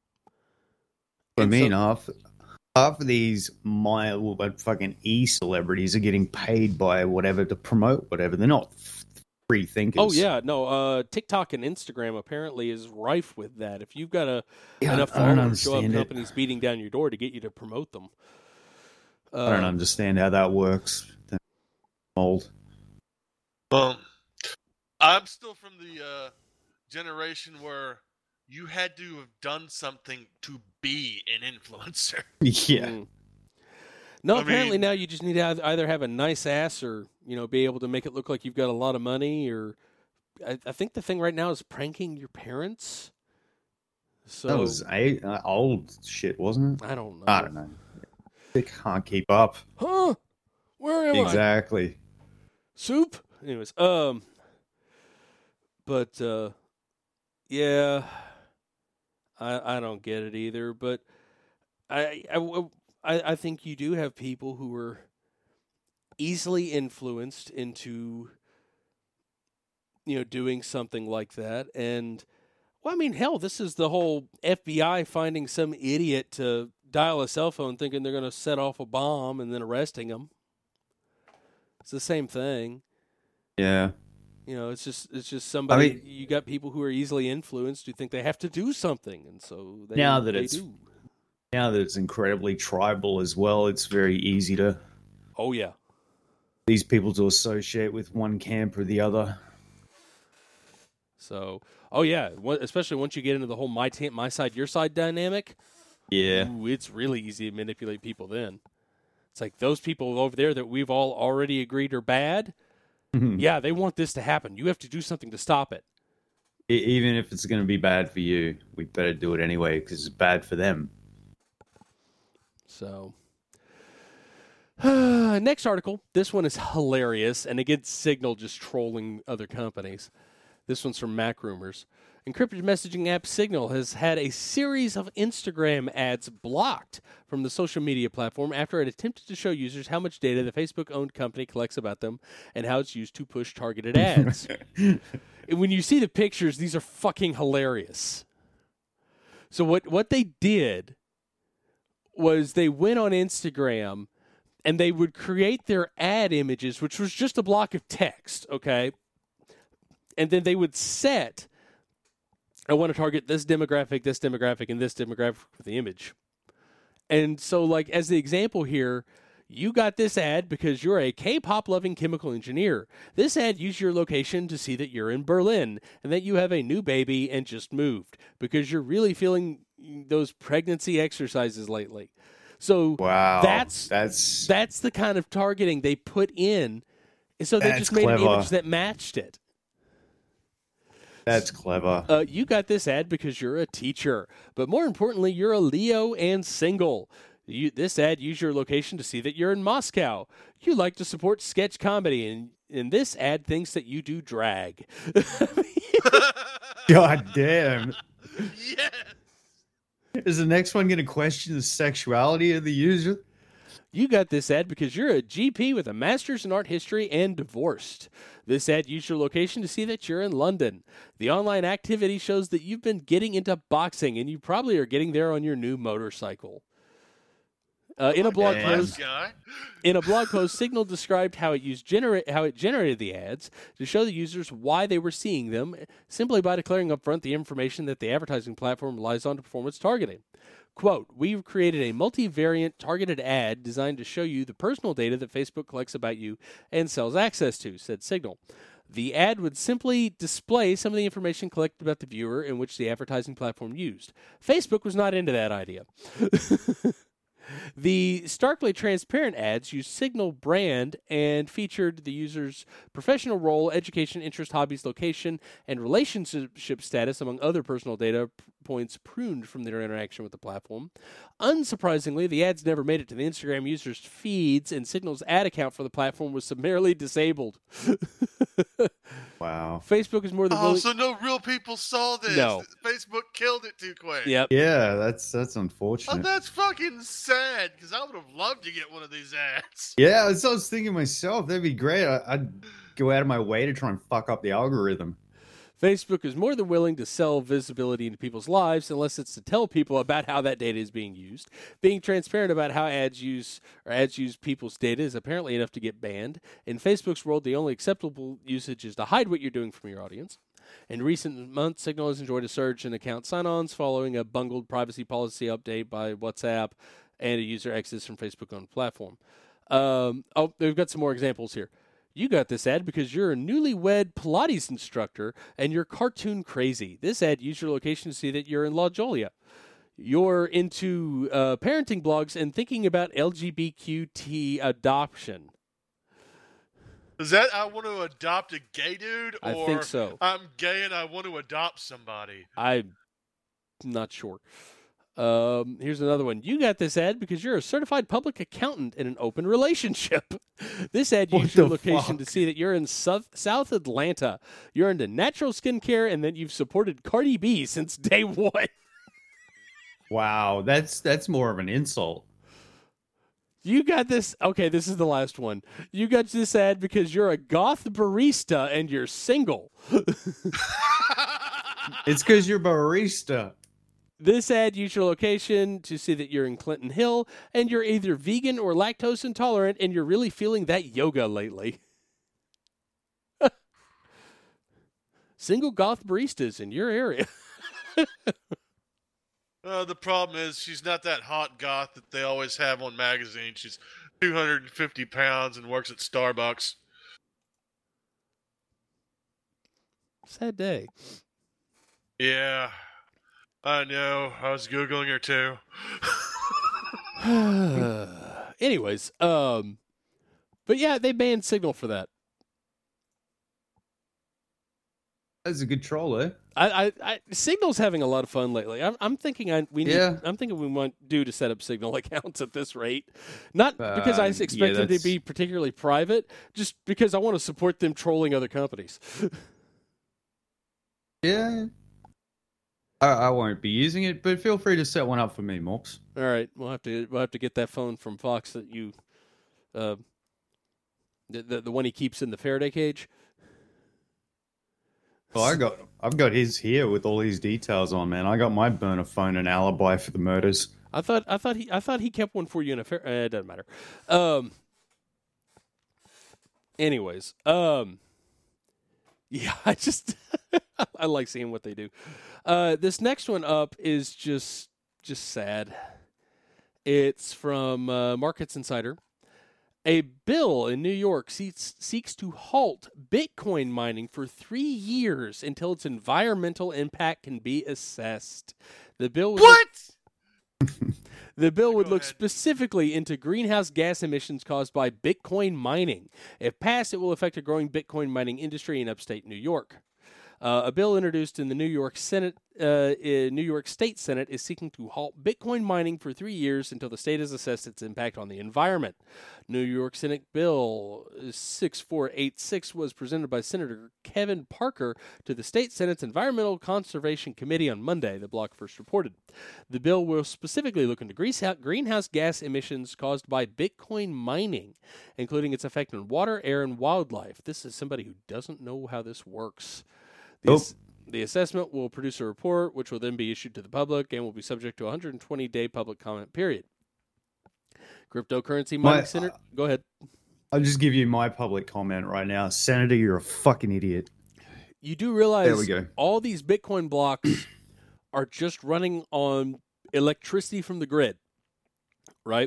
I And mean, so- half, half of these my well, but fucking e-celebrities are getting paid by whatever to promote whatever. They're not f- free thinkers. Oh yeah, no. Uh, TikTok and Instagram apparently is rife with that. If you've got a Yeah, enough I don't followers, you'll have understand it. companies beating down your door to get you to promote them. Uh, I don't understand how that works. They're old. Well, I'm still from the uh, generation where you had to have done something to be an influencer. Yeah. mm. No, I apparently mean- now you just need to either- either have a nice ass or you know be able to make it look like you've got a lot of money. Or I, I think the thing right now is pranking your parents. So That was a, uh, old shit, wasn't it? I don't know. I don't know. They can't keep up. Huh? Where am I? Exactly. Soup. Anyways, um, but uh, yeah, I I don't get it either. But I I, I I think you do have people who are easily influenced into, you know, doing something like that. And, well, I mean, hell, this is the whole F B I finding some idiot to dial a cell phone thinking they're going to set off a bomb and then arresting them. It's the same thing. Yeah. You know, it's just it's just somebody. I mean, you got people who are easily influenced who think they have to do something, and so they, now that they it's do. now that it's incredibly tribal as well, it's very easy to Oh yeah, these people to associate with one camp or the other. so oh yeah, what, especially once you get into the whole my ta- my side your side dynamic. Yeah. Ooh, it's really easy to manipulate people. Then it's like those people over there that we've all already agreed are bad. Yeah, they want this to happen. You have to do something to stop it. Even if it's going to be bad for you, we better do it anyway because it's bad for them. So, next article. This one is hilarious, and again, Signal just trolling other companies. This one's from Mac Rumors. Encrypted messaging app Signal has had a series of Instagram ads blocked from the social media platform after it attempted to show users how much data the Facebook-owned company collects about them and how it's used to push targeted ads. When you see the pictures, these are fucking hilarious. So what, what they did was they went on Instagram and they would create their ad images, which was just a block of text, okay? And then they would set... I want to target this demographic, this demographic, and this demographic with the image. And so, like, as the example here, you got this ad because you're a K-pop loving chemical engineer. This ad used your location to see that you're in Berlin and that you have a new baby and just moved because you're really feeling those pregnancy exercises lately. So wow, that's that's that's the kind of targeting they put in. So they That's just made clever. an image that matched it. That's clever. Uh, you got this ad because you're a teacher, but more importantly, you're a Leo and single. You, this ad used your location to see that you're in Moscow. You like to support sketch comedy, and, and this ad thinks that you do drag. God damn. Yes. Is the next one going to question the sexuality of the user? You got this ad because you're a G P with a master's in art history and divorced. This ad used your location to see that you're in London. The online activity shows that you've been getting into boxing, and you probably are getting there on your new motorcycle. Uh, in a blog Damn. post, Guy. in a blog post, Signal described how it used generate how it generated the ads to show the users why they were seeing them, simply by declaring upfront the information that the advertising platform relies on to perform its targeting. Quote, we've created a multivariant targeted ad designed to show you the personal data that Facebook collects about you and sells access to, said Signal. The ad would simply display some of the information collected about the viewer in which the advertising platform used. Facebook was not into that idea. The starkly transparent ads used Signal brand and featured the user's professional role, education, interest, hobbies, location, and relationship status, among other personal data p- points pruned from their interaction with the platform. Unsurprisingly, the ads never made it to the Instagram users' feeds, and Signal's ad account for the platform was summarily disabled. Wow. Facebook is more than Oh, willing... so no real people saw this. No. Facebook killed it too quick. Yep. Yeah, that's that's Oh, unfortunate. that's fucking sad, because I would have loved to get one of these ads. Yeah, that's what I was thinking myself. That'd be great. I, I'd go out of my way to try and fuck up the algorithm. Facebook is more than willing to sell visibility into people's lives unless it's to tell people about how that data is being used. Being transparent about how ads use or ads use people's data is apparently enough to get banned. In Facebook's world, the only acceptable usage is to hide what you're doing from your audience. In recent months, Signal has enjoyed a surge in account sign-ons following a bungled privacy policy update by WhatsApp and a user exits from Facebook-owned platform. Um, oh, we've got some more examples here. You got this ad because you're a newlywed Pilates instructor and you're cartoon crazy. This ad used your location to see that you're in La Jolla. You're into uh, parenting blogs and thinking about L G B T Q adoption. Is that I want to adopt a gay dude? Or I think so. I'm gay and I want to adopt somebody? I'm not sure. Um, here's another one. You got this ad because you're a certified public accountant in an open relationship. This ad What used your the location fuck? to see that you're in South, South Atlanta. You're into natural skincare and that you've supported Cardi B since day one. Wow, that's that's more of an insult. You got this. Okay, this is the last one. You got this ad because you're a goth barista and you're single. It's because you're barista. This ad, use your location to see that you're in Clinton Hill and you're either vegan or lactose intolerant and you're really feeling that yoga lately. Single goth baristas in your area. Uh, the problem is she's not that hot goth that they always have on magazines. She's two hundred fifty pounds and works at Starbucks. Sad day. Yeah, I know. I was Googling her too. Anyways, um, but yeah, they banned Signal for that. That's a good troll, eh? I, I, I Signal's having a lot of fun lately. I'm, I'm thinking I we need, Yeah. I'm thinking we want do to set up Signal accounts at this rate, not because I Um, expect yeah, them to that's- be particularly private, just because I want to support them trolling other companies. Yeah. I, I won't be using it, but feel free to set one up for me, Mops. All right, we'll have to we'll have to get that phone from Fox that you, uh, the the, the one he keeps in the Faraday cage. Well, I got, I've got his here with all these details on, man. I got my burner phone and alibi for the murders. I thought I thought he I thought he kept one for you in a fair. Uh, it doesn't matter. Um. Anyways, um. Yeah, I just I like seeing what they do. Uh, this next one up is just just sad. It's from uh, Markets Insider. A bill in New York seeks, seeks to halt Bitcoin mining for three years until its environmental impact can be assessed. The bill was What? The bill would Go look ahead. specifically into greenhouse gas emissions caused by Bitcoin mining. If passed, it will affect a growing Bitcoin mining industry in upstate New York. Uh, a bill introduced in the New York Senate, uh, in New York State Senate, is seeking to halt Bitcoin mining for three years until the state has assessed its impact on the environment. New York Senate Bill six four eight six was presented by Senator Kevin Parker to the state Senate's Environmental Conservation Committee on Monday, the bloc first reported. The bill will specifically look into greenhouse gas emissions caused by Bitcoin mining, including its effect on water, air, and wildlife. This is somebody who doesn't know how this works. The, ass- the assessment will produce a report, which will then be issued to the public and will be subject to a one hundred twenty day public comment period. Cryptocurrency mining My- center. Go ahead. I'll just give you my public comment right now. Senator, you're a fucking idiot. You do realize There we go. all these Bitcoin blocks are just running on electricity from the grid, right?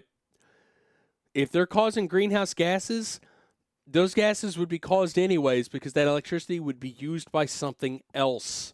If they're causing greenhouse gases, those gases would be caused anyways because that electricity would be used by something else.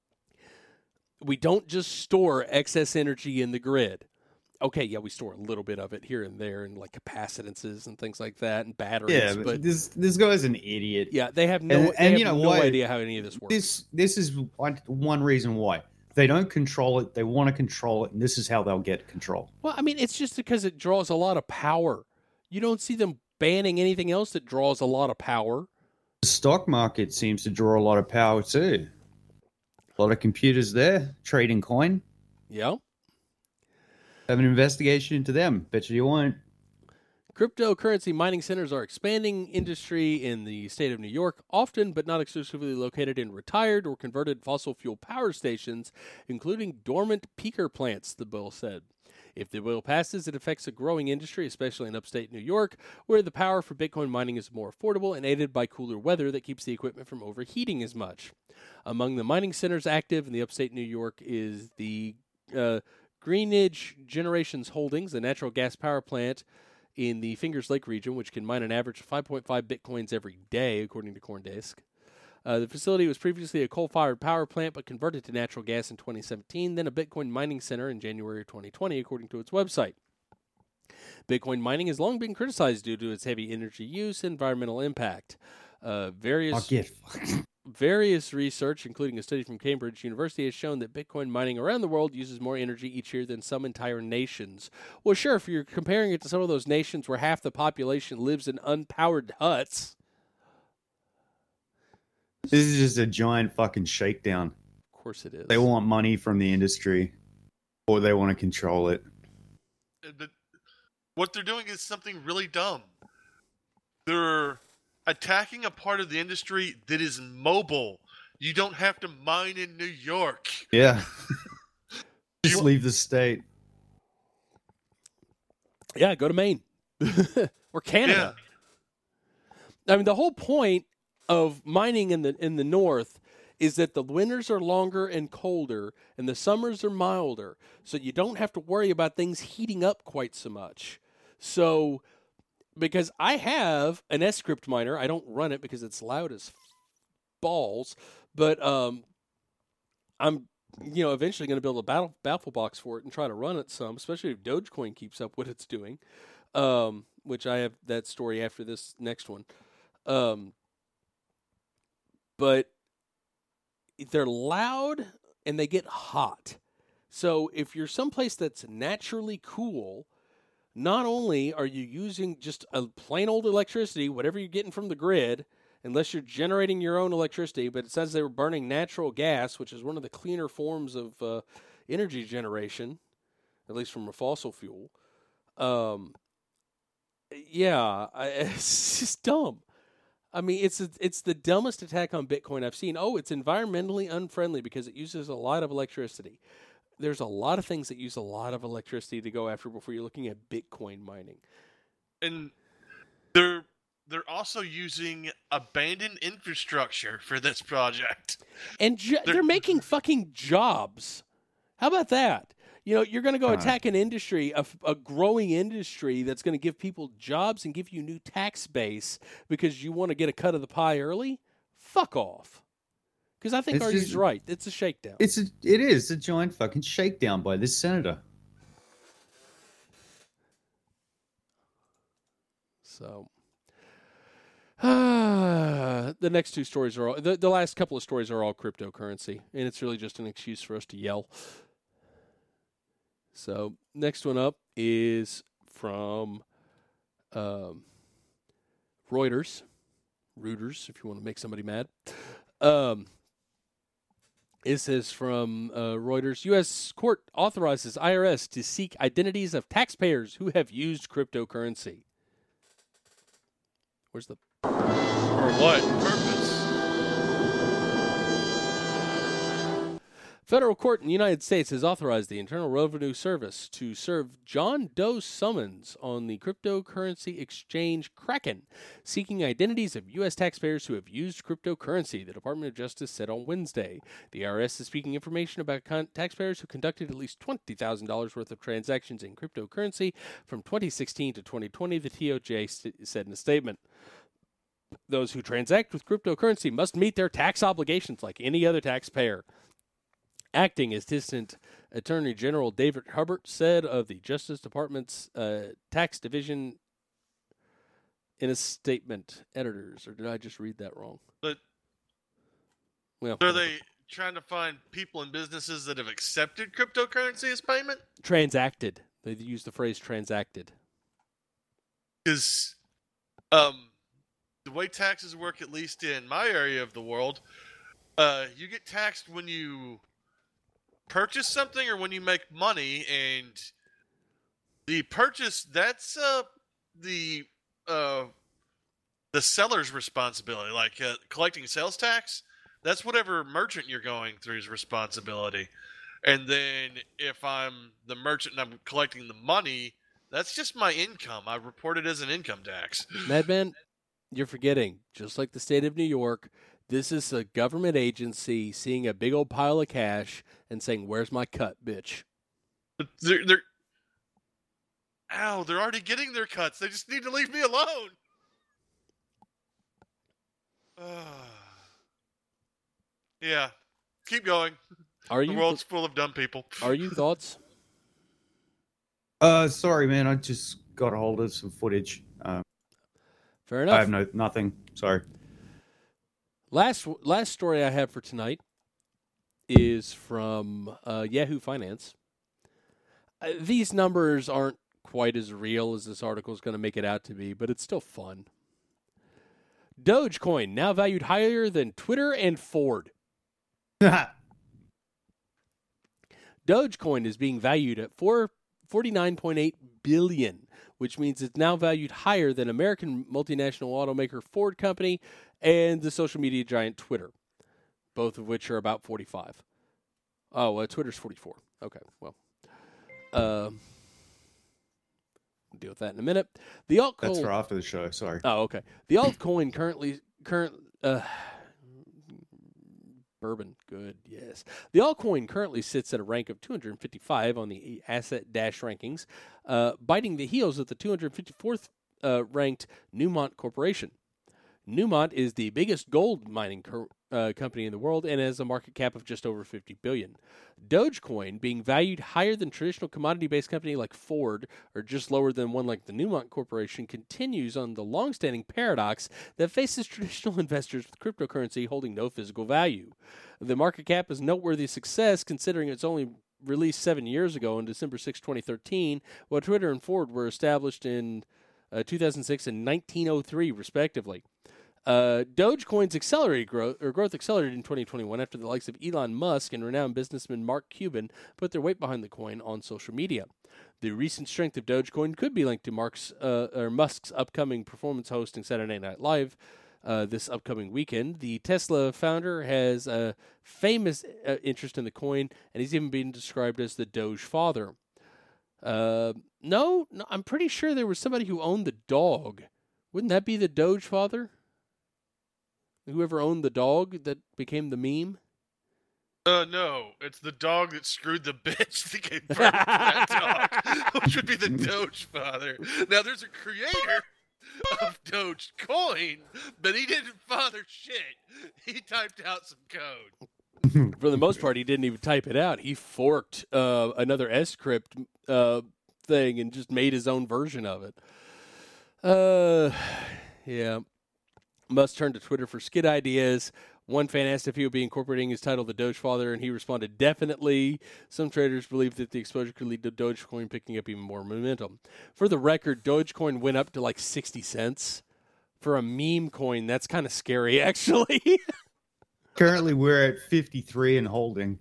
We don't just store excess energy in the grid. Okay, yeah, we store a little bit of it here and there and like capacitances and things like that and batteries. Yeah, but, but this this guy's an idiot. yeah, they have no, And- they and have you know no what? idea how any of this works. This this is one, one reason why. They don't control it. They want to control it, and this is how they'll get control. Well, I mean, it's just because it draws a lot of power. You don't see them banning anything else that draws a lot of power. The stock market seems to draw a lot of power too. A lot of computers there trading coin. Yeah. Have an investigation into them. Bet you you won't. Cryptocurrency mining centers are expanding industry in the state of New York, often but not exclusively located in retired or converted fossil fuel power stations, including dormant peaker plants, the bill said. If the bill passes, it affects a growing industry, especially in upstate New York, where the power for Bitcoin mining is more affordable and aided by cooler weather that keeps the equipment from overheating as much. Among the mining centers active in the upstate New York is the uh, Greenidge Generations Holdings, a natural gas power plant in the Fingers Lake region, which can mine an average of five point five bitcoins every day, according to CoinDesk. Uh, the facility was previously a coal-fired power plant, but converted to natural gas in twenty seventeen, then a Bitcoin mining center in January of twenty twenty, according to its website. Bitcoin mining has long been criticized due to its heavy energy use and environmental impact. Uh, various I'll get Various research, including a study from Cambridge University, has shown that Bitcoin mining around the world uses more energy each year than some entire nations. Well, sure, if you're comparing it to some of those nations where half the population lives in unpowered huts. This is just a giant fucking shakedown. Of course it is. They want money from the industry, or they want to control it. The, what they're doing is something really dumb. They're attacking a part of the industry that is mobile. You don't have to mine in New York. Yeah. Just You- leave the state. Yeah, go to Maine or Canada. I mean, the whole point of mining in the in the north is that the winters are longer and colder and the summers are milder, so you don't have to worry about things heating up quite so much. So, because I have an S-Script miner, I don't run it because it's loud as balls, but um, I'm you know eventually going to build a battle baffle box for it and try to run it some, especially if Dogecoin keeps up what it's doing. Um, which I have that story after this next one. Um, but they're loud and they get hot. So if you're someplace that's naturally cool, not only are you using just a plain old electricity, whatever you're getting from the grid, unless you're generating your own electricity, but it says they were burning natural gas, which is one of the cleaner forms of uh, energy generation, at least from a fossil fuel. Um, yeah, I, it's just dumb. I mean, it's a, it's the dumbest attack on Bitcoin I've seen. Oh, it's environmentally unfriendly because it uses a lot of electricity. There's a lot of things that use a lot of electricity to go after before you're looking at Bitcoin mining. And they're they're also using abandoned infrastructure for this project. And jo- they're, they're making fucking jobs. How about that? You know, you're going to go Uh-huh. attack an industry, a, a growing industry that's going to give people jobs and give you new tax base because you want to get a cut of the pie early? Fuck off. Because I think It's Artie's just- right. It's a shakedown. It's a, it is a giant fucking shakedown by this senator. So, the next two stories are all, the, the last couple of stories are all cryptocurrency, and it's really just an excuse for us to yell. So, next one up is from um, Reuters, Reuters, if you want to make somebody mad. Um, it says from uh, Reuters, U S court authorizes I R S to seek identities of taxpayers who have used cryptocurrency. Where's the... For what purpose? Federal court in the United States has authorized the Internal Revenue Service to serve John Doe summons on the cryptocurrency exchange Kraken, seeking identities of U S taxpayers who have used cryptocurrency, the Department of Justice said on Wednesday. The I R S is seeking information about con- taxpayers who conducted at least twenty thousand dollars worth of transactions in cryptocurrency from twenty sixteen to twenty twenty, the T O J st- said in a statement. Those who transact with cryptocurrency must meet their tax obligations like any other taxpayer. Acting Assistant Attorney General David Hubbard said of the Justice Department's uh, tax division in a statement. Editors, or did I just read that wrong? But Well, are they trying to find people and businesses that have accepted cryptocurrency as payment? transacted. They use the phrase transacted. Because um, the way taxes work, at least in my area of the world, uh, you get taxed when you purchase something or when you make money, and the purchase, that's uh, the uh, the seller's responsibility. Like uh, collecting sales tax, that's whatever merchant you're going through's responsibility. And then if I'm the merchant and I'm collecting the money, that's just my income. I report it as an income tax. Madman, you're forgetting, just like the state of New York, this is a government agency seeing a big old pile of cash and saying, "Where's my cut, bitch?" But they're, they're, ow, they're already getting their cuts. They just need to leave me alone. Uh, yeah, keep going. Are The you? world's full of dumb people. Are you thoughts? Uh, sorry, man. I just got a hold of some footage. Um, Fair I enough. have no nothing. Sorry. Last last story I have for tonight is from uh, Yahoo Finance. Uh, these numbers aren't quite as real as this article is going to make it out to be, but it's still fun. Dogecoin now valued higher than Twitter and Ford. Dogecoin is being valued at four forty-nine point eight billion dollars, which means it's now valued higher than American multinational automaker Ford Company and the social media giant Twitter, both of which are about forty-five. Oh, uh, Twitter's forty-four. Okay, well. Uh, we'll deal with that in a minute. The altcoin. That's for after the show. Sorry. Oh, okay. The altcoin currently current uh, bourbon. Good, yes. The altcoin currently sits at a rank of two hundred fifty-five on the Asset Dash rankings, uh, biting the heels of the two hundred fifty-fourth uh, ranked Newmont Corporation. Newmont is the biggest gold mining co- uh, company in the world and has a market cap of just over fifty billion dollars. Dogecoin, being valued higher than traditional commodity-based company like Ford or just lower than one like the Newmont Corporation, continues on the long-standing paradox that faces traditional investors with cryptocurrency holding no physical value. The market cap is noteworthy success considering it's only released seven years ago on December sixth, twenty thirteen, while Twitter and Ford were established in uh, two thousand six and nineteen oh three, respectively. Uh, Dogecoin's accelerated growth, or growth accelerated in twenty twenty-one after the likes of Elon Musk and renowned businessman Mark Cuban put their weight behind the coin on social media. The recent strength of Dogecoin could be linked to Mark's uh, or Musk's upcoming performance hosting Saturday Night Live uh, this upcoming weekend. The Tesla founder has a famous uh, interest in the coin, and he's even been described as the Doge father. Uh, no, no, I'm pretty sure there was somebody who owned the dog. Wouldn't that be the Doge father? Whoever owned the dog that became the meme? Uh, no, it's the dog that screwed the bitch that gave birth to that dog, which would be the Doge father. Now, there's a creator of Dogecoin, but he didn't father shit. He typed out some code. For the most part, he didn't even type it out. He forked uh, another S-crypt uh, thing and just made his own version of it. Uh, yeah. Musk turned to Twitter for skit ideas. One fan asked if he would be incorporating his title, the Doge Father, and he responded, definitely. Some traders believe that the exposure could lead to Dogecoin picking up even more momentum. For the record, Dogecoin went up to like sixty cents. For a meme coin, that's kind of scary, actually. Currently, we're at fifty-three and holding.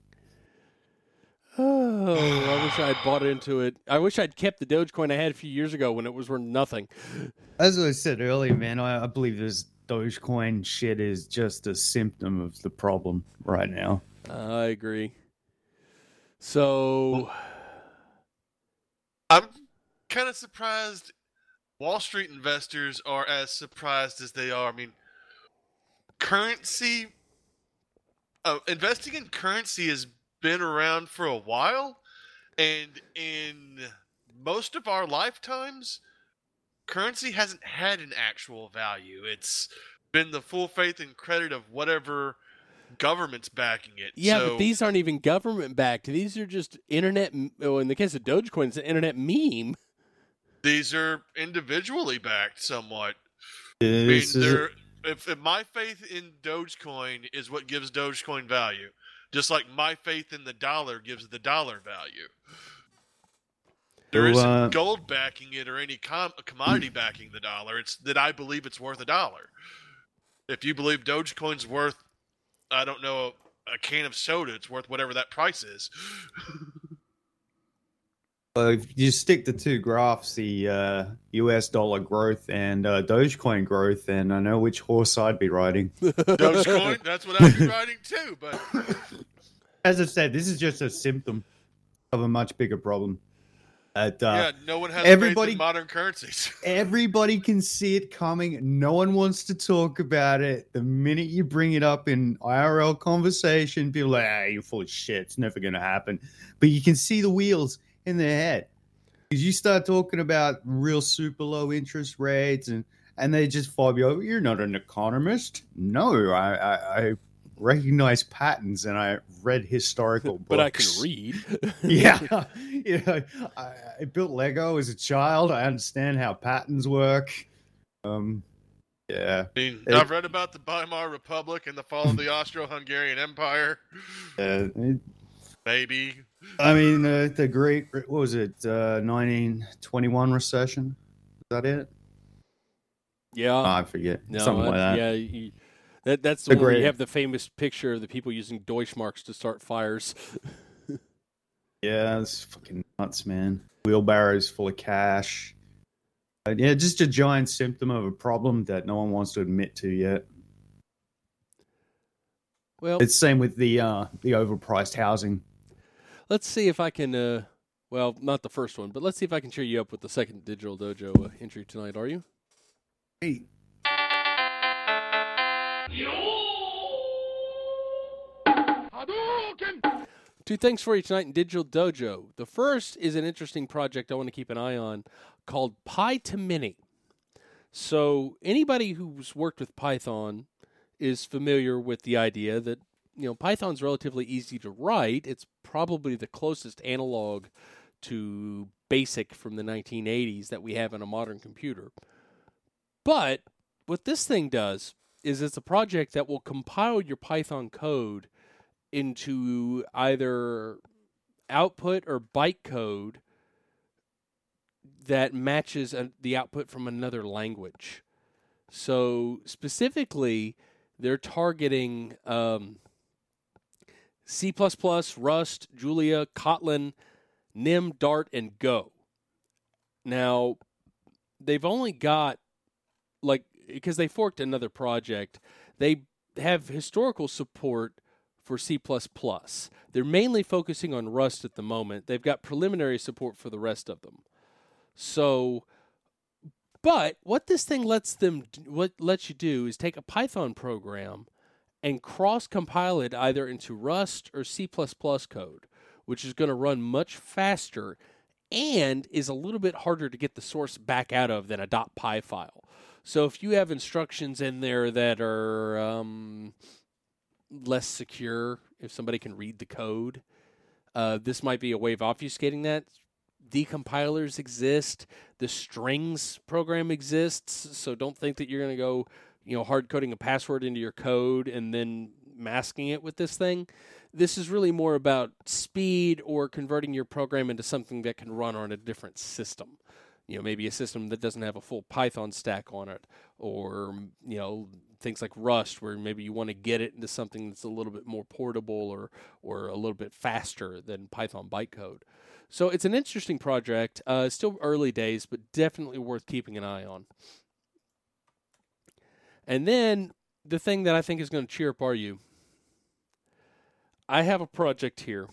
Oh, I wish I had bought into it. I wish I'd kept the Dogecoin I had a few years ago when it was worth nothing. As I said earlier, man, I, I believe this Dogecoin shit is just a symptom of the problem right now. Uh, I agree. So, I'm kind of surprised Wall Street investors are as surprised as they are. I mean, currency, uh, investing in currency has been around for a while, and in most of our lifetimes, currency hasn't had an actual value. It's been the full faith and credit of whatever government's backing it. Yeah, so, but these aren't even government backed. These are just internet. Oh, in the case of Dogecoin, it's an internet meme. These are individually backed somewhat. I This mean, is- they're, if, if my faith in Dogecoin is what gives Dogecoin value, just like my faith in the dollar gives the dollar value. There So, isn't uh, gold backing it or any com- commodity backing the dollar. It's that I believe it's worth a dollar. If you believe Dogecoin's worth, I don't know, a, a can of soda, it's worth whatever that price is. Well, if you stick the two graphs, the uh, U S dollar growth and uh, Dogecoin growth, and I know which horse I'd be riding. Dogecoin, that's what I'd be writing too. But As I said, this is just a symptom of a much bigger problem. At, uh, yeah, no one has everybody- faith in modern currencies. Everybody can see it coming. No one wants to talk about it. The minute you bring it up in I R L conversation, people are like, ah, you're full of shit. It's never going to happen. But you can see the wheels in their head. Because you start talking about real super low interest rates and, and they just fob you over. You're not an economist. No, I, I, I recognize patterns and I read historical books. But I can read. Yeah, you know, I, I built Lego as a child. I understand how patterns work. Um, yeah, I mean, It- I've read about the Weimar Republic and the fall of the Austro-Hungarian Empire. uh, it- Maybe. I mean, uh, the great, what was it, uh, nineteen twenty-one recession? Is that it? Yeah. Oh, I forget. No, Something like that- that. Yeah, you, that that's the The one where you great- have the famous picture of the people using Deutschmarks to start fires. Yeah, it's fucking nuts, man. wheelbarrows full of cash. Uh, yeah, just a giant symptom of a problem that no one wants to admit to yet. Well, It's same with the uh, the overpriced housing. let's see if I can. Uh, well, not the first one, but let's see if I can cheer you up with the second Digital Dojo uh, entry tonight. Are you? Hey, Two things for you tonight in Digital Dojo. The first is an interesting project I want to keep an eye on called Pi to Mini. So anybody who's worked with Python is familiar with the idea that, you know, Python's relatively easy to write. It's probably the closest analog to BASIC from the nineteen eighties that we have in a modern computer. But what this thing does is it's a project that will compile your Python code into either output or bytecode that matches a, the output from another language. So specifically, they're targeting um, C plus plus, Rust, Julia, Kotlin, Nim, Dart, and Go. Now, they've only got, like, because they forked another project, they have historical support for C plus plus. They're mainly focusing on Rust at the moment. They've got preliminary support for the rest of them. So, but what this thing lets them, what lets you do is take a Python program and cross-compile it either into Rust or C plus plus code, which is going to run much faster and is a little bit harder to get the source back out of than a .py file. So if you have instructions in there that are um, less secure, if somebody can read the code, uh, this might be a way of obfuscating that. Decompilers exist. The strings program exists, so don't think that you're going to go, you know, hard coding a password into your code and then masking it with this thing. This is really more about speed or converting your program into something that can run on a different system. You know, maybe a system that doesn't have a full Python stack on it, or, you know, things like Rust, where maybe you want to get it into something that's a little bit more portable or or a little bit faster than Python bytecode. So it's an interesting project. Uh, it's still early days, but definitely worth keeping an eye on. And then the thing that I think is going to cheer up R U, I have a project here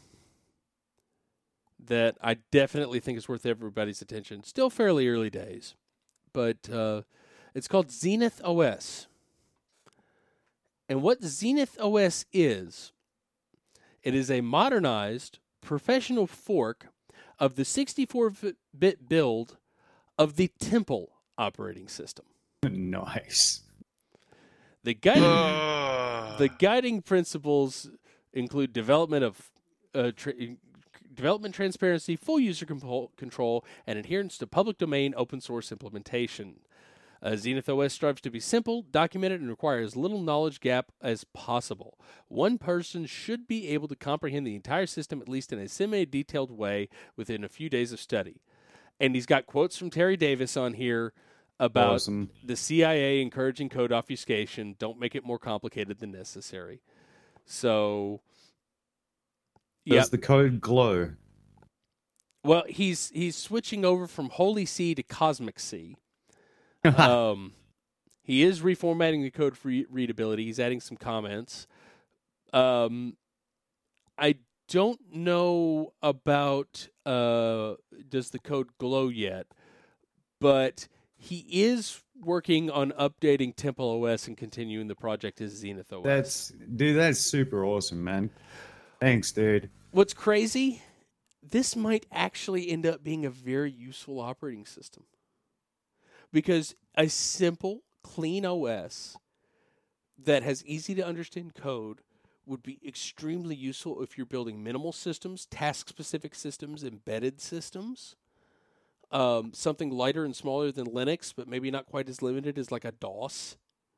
that I definitely think is worth everybody's attention. Still fairly early days, but uh, it's called Zenith O S. And what Zenith O S is, it is a modernized professional fork of the sixty-four bit build of the Temple operating system. Nice. The guiding, Uh, the guiding principles include development of uh, tra- development transparency, full user control, control, and adherence to public domain open source implementation. Uh, Zenith O S strives to be simple, documented, and require as little knowledge gap as possible. One person should be able to comprehend the entire system, at least in a semi-detailed way, within a few days of study. And he's got quotes from Terry Davis on here about Awesome. the C I A encouraging code obfuscation. Don't make it more complicated than necessary. So, yeah. Does the code glow? Well, he's he's switching over from Holy C to Cosmic C. um, he is reformatting the code for re- readability. He's adding some comments. Um, I don't know about uh, does the code glow yet, but he is working on updating Temple O S and continuing the project as Zenith O S. That's dude. That's super awesome, man. Thanks, dude. What's crazy? This might actually end up being a very useful operating system. Because a simple, clean O S that has easy to understand code would be extremely useful if you're building minimal systems, task-specific systems, embedded systems. Um, something lighter and smaller than Linux, but maybe not quite as limited as like a DOS.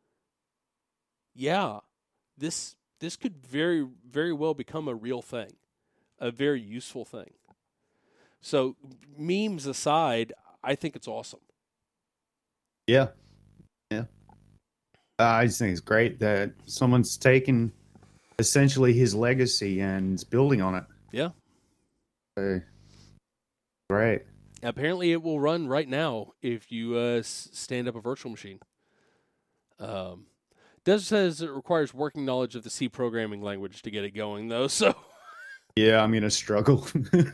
Yeah, this this could very, very well become a real thing, a very useful thing. So, memes aside, I think it's awesome. Yeah, yeah. Uh, I just think it's great that someone's taken essentially his legacy and is building on it. Yeah. So, great. Apparently, it will run right now if you uh, s- stand up a virtual machine. Um, Does says it requires working knowledge of the C programming language to get it going, though. So, Yeah, I'm gonna struggle.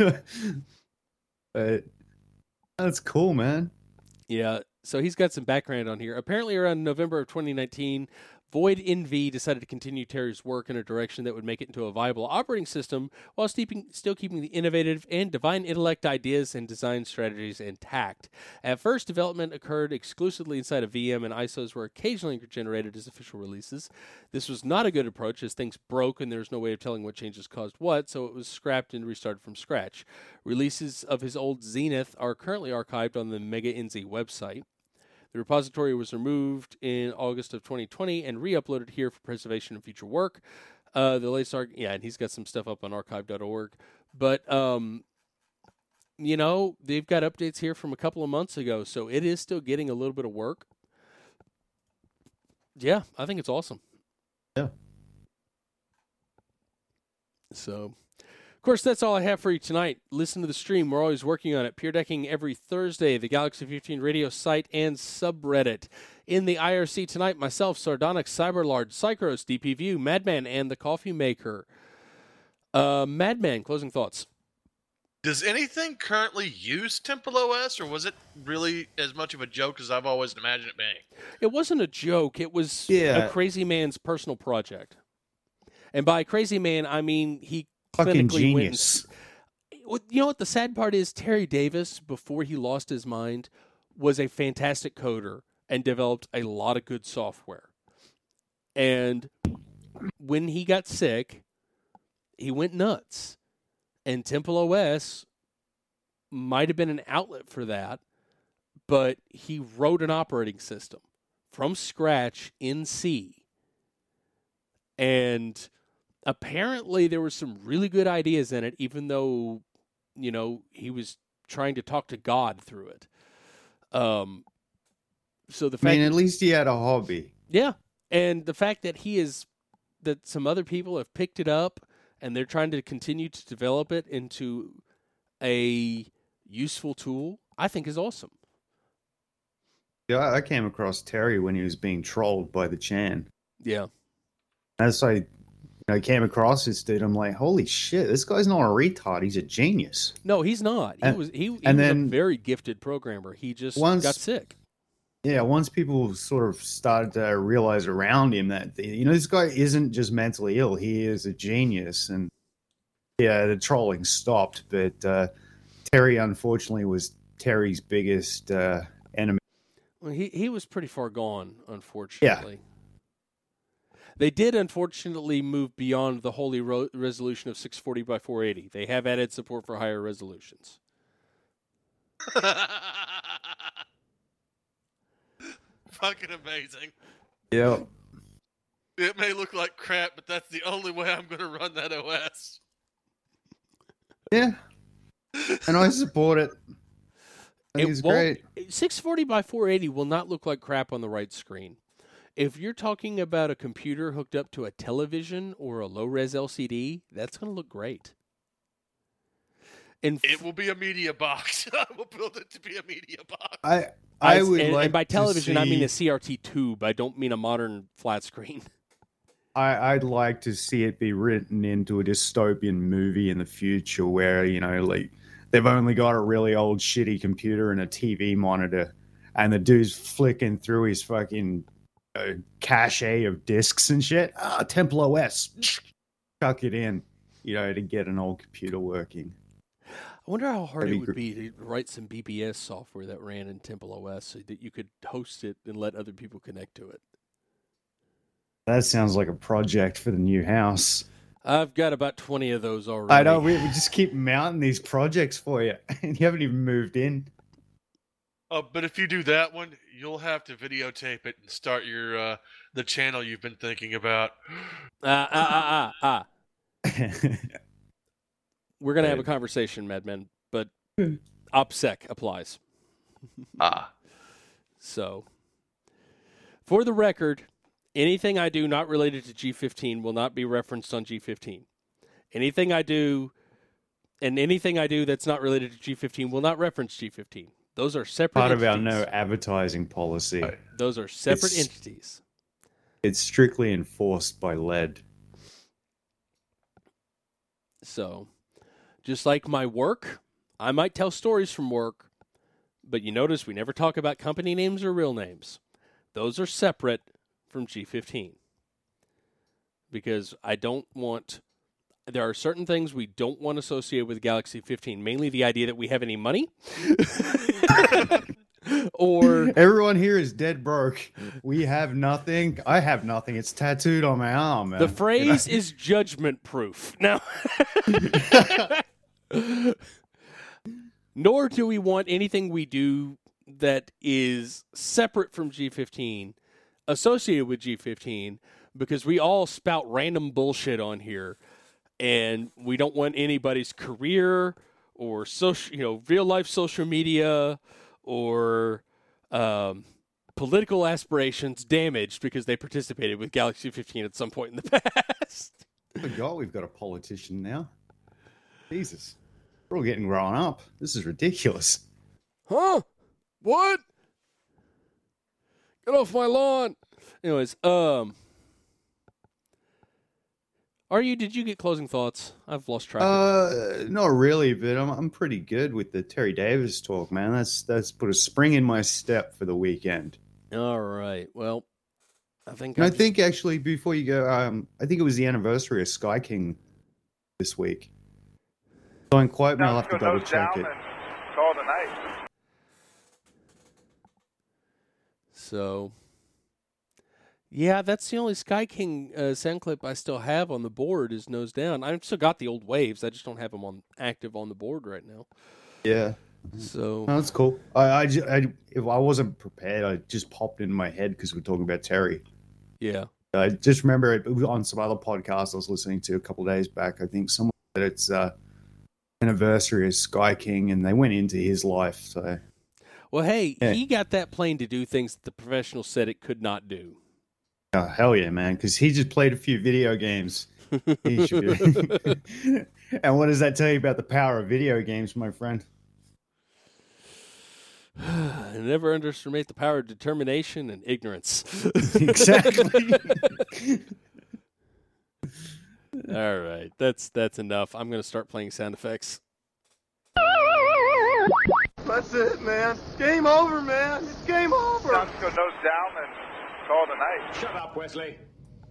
But that's cool, man. yeah. So he's got some background on here. Apparently, around November of twenty nineteen, Void N V decided to continue Terry's work in a direction that would make it into a viable operating system while steeping, still keeping the innovative and divine intellect ideas and design strategies intact. At first, development occurred exclusively inside of V M, and I S Os were occasionally generated as official releases. This was not a good approach, as things broke and there was no way of telling what changes caused what, so it was scrapped and restarted from scratch. Releases of his old Zenith are currently archived on the Mega N Z website. The repository was removed in August of twenty twenty and re-uploaded here for preservation of future work. Uh, the latest, arg- yeah, and he's got some stuff up on archive dot org. But, um, you know, they've got updates here from a couple of months ago, so it is still getting a little bit of work. Yeah, I think it's awesome. Yeah. So, of course, that's all I have for you tonight. Listen to the stream. We're always working on it. Pure Decking every Thursday, the Galaxy fifteen radio site and subreddit. In the I R C tonight, myself, Sardonic, Cyberlord, Psychros, D P View, Madman, and the Coffee Maker. Uh, Madman, closing thoughts. Does anything currently use Temple O S, or was it really as much of a joke as I've always imagined it being? It wasn't a joke. It was Yeah. a crazy man's personal project. And by crazy man, I mean he Fucking clinically went. genius. And, you know what the sad part is? Terry Davis, before he lost his mind, was a fantastic coder and developed a lot of good software. And when he got sick, he went nuts. And Temple O S might have been an outlet for that, but he wrote an operating system from scratch in C. And apparently there were some really good ideas in it, even though, you know, he was trying to talk to God through it. Um, so the I fact mean, that, at least he had a hobby. yeah, and the fact that he is, that some other people have picked it up and they're trying to continue to develop it into a useful tool, I think is awesome. Yeah, I came across Terry when he was being trolled by the Chan. Yeah. As I, I came across this dude, I'm like, holy shit, this guy's not a retard. He's a genius. No, he's not. He And- was he, he and was then a very gifted programmer. He just once- got sick. Yeah, once people sort of started to realize around him that, you know, this guy isn't just mentally ill. He is a genius. And yeah, the trolling stopped. But uh, Terry, unfortunately, was Terry's biggest uh, enemy. Well, he he was pretty far gone, unfortunately. They did, unfortunately, move beyond the holy ro- resolution of six forty by four eighty. They have added support for higher resolutions. Fucking amazing. Yep. It may look like crap, but that's the only way I'm going to run that O S. Yeah. And I support it. I think It it's won't- great. six forty by four eighty will not look like crap on the right screen. If you're talking about a computer hooked up to a television or a low-res L C D, that's going to look great. And f- It will be a media box. I will build it to be a media box. I I I- would and, like and by to television, I mean see- a C R T tube. I don't mean a modern flat screen. I, I'd like to see it be written into a dystopian movie in the future where, you know, like they've only got a really old shitty computer and a T V monitor, and the dude's flicking through his fucking uh, cache of discs and shit. Ah, Temple O S. Chuck it in, you know, to get an old computer working. I wonder how hard That'd it be would gr- be to write some B B S software that ran in Temple O S so that you could host it and let other people connect to it. That sounds like a project for the new house. I've got about twenty of those already. I know, we, we just keep mounting these projects for you, and you haven't even moved in. Oh, but if you do that one, you'll have to videotape it and start your uh, the channel you've been thinking about. Ah, ah, ah, ah, ah. We're going to have a Right. conversation, Madmen, but OPSEC applies. Ah. So, for the record, anything I do not related to G fifteen will not be referenced on G fifteen. Anything I do And anything I do that's not related to G fifteen will not reference G fifteen. Those are separate Part of entities. our no advertising policy. Those are separate It's- entities. It's strictly enforced by L E D. So, just like my work, I might tell stories from work, but you notice we never talk about company names or real names. Those are separate from G fifteen. Because I don't want... There are certain things we don't want associated with Galaxy fifteen, mainly the idea that we have any money. Or Everyone here is dead broke. We have nothing. I have nothing. It's tattooed on my arm, man. the phrase is judgment proof. Now, nor do we want anything we do that is separate from G fifteen associated with G fifteen, because we all spout random bullshit on here, and we don't want anybody's career or social, you know, real life social media or um, political aspirations damaged because they participated with Galaxy fifteen at some point in the past. I forgot we've got a politician now. Jesus. We're all getting grown up. This is ridiculous. Huh? What? Get off my lawn. Anyways, um, are you, did you get closing thoughts? I've lost track. Uh, not really, but I'm I'm pretty good with the Terry Davis talk, man. That's that's put a spring in my step for the weekend. All right. Well, I think And I I'm think actually before you go, um, I think it was the anniversary of Sky King this week. Don't quote me. I'll have to double check it. Call tonight. So, yeah, that's the only Sky King uh, sound clip I still have on the board is Nose Down. I've still got the old waves. I just don't have them on active on the board right now. Yeah, So, no, that's cool. I, I, ju- I, if I wasn't prepared, I just popped in my head because we're talking about Terry. yeah. I just remember it was on some other podcast I was listening to a couple of days back. I think someone said it's uh, anniversary of Sky King, and they went into his life. So Well, hey, Yeah. he got that plane to do things that the professional said it could not do. oh, hell yeah, man! Because he just played a few video games. He should. And what does that tell you about the power of video games, my friend? Never underestimate the power of determination and ignorance. Exactly. All right, that's that's enough. I'm going to start playing sound effects. That's it, man. Game over, man. It's game over. Time to go nose down and call tonight. Shut up, Wesley.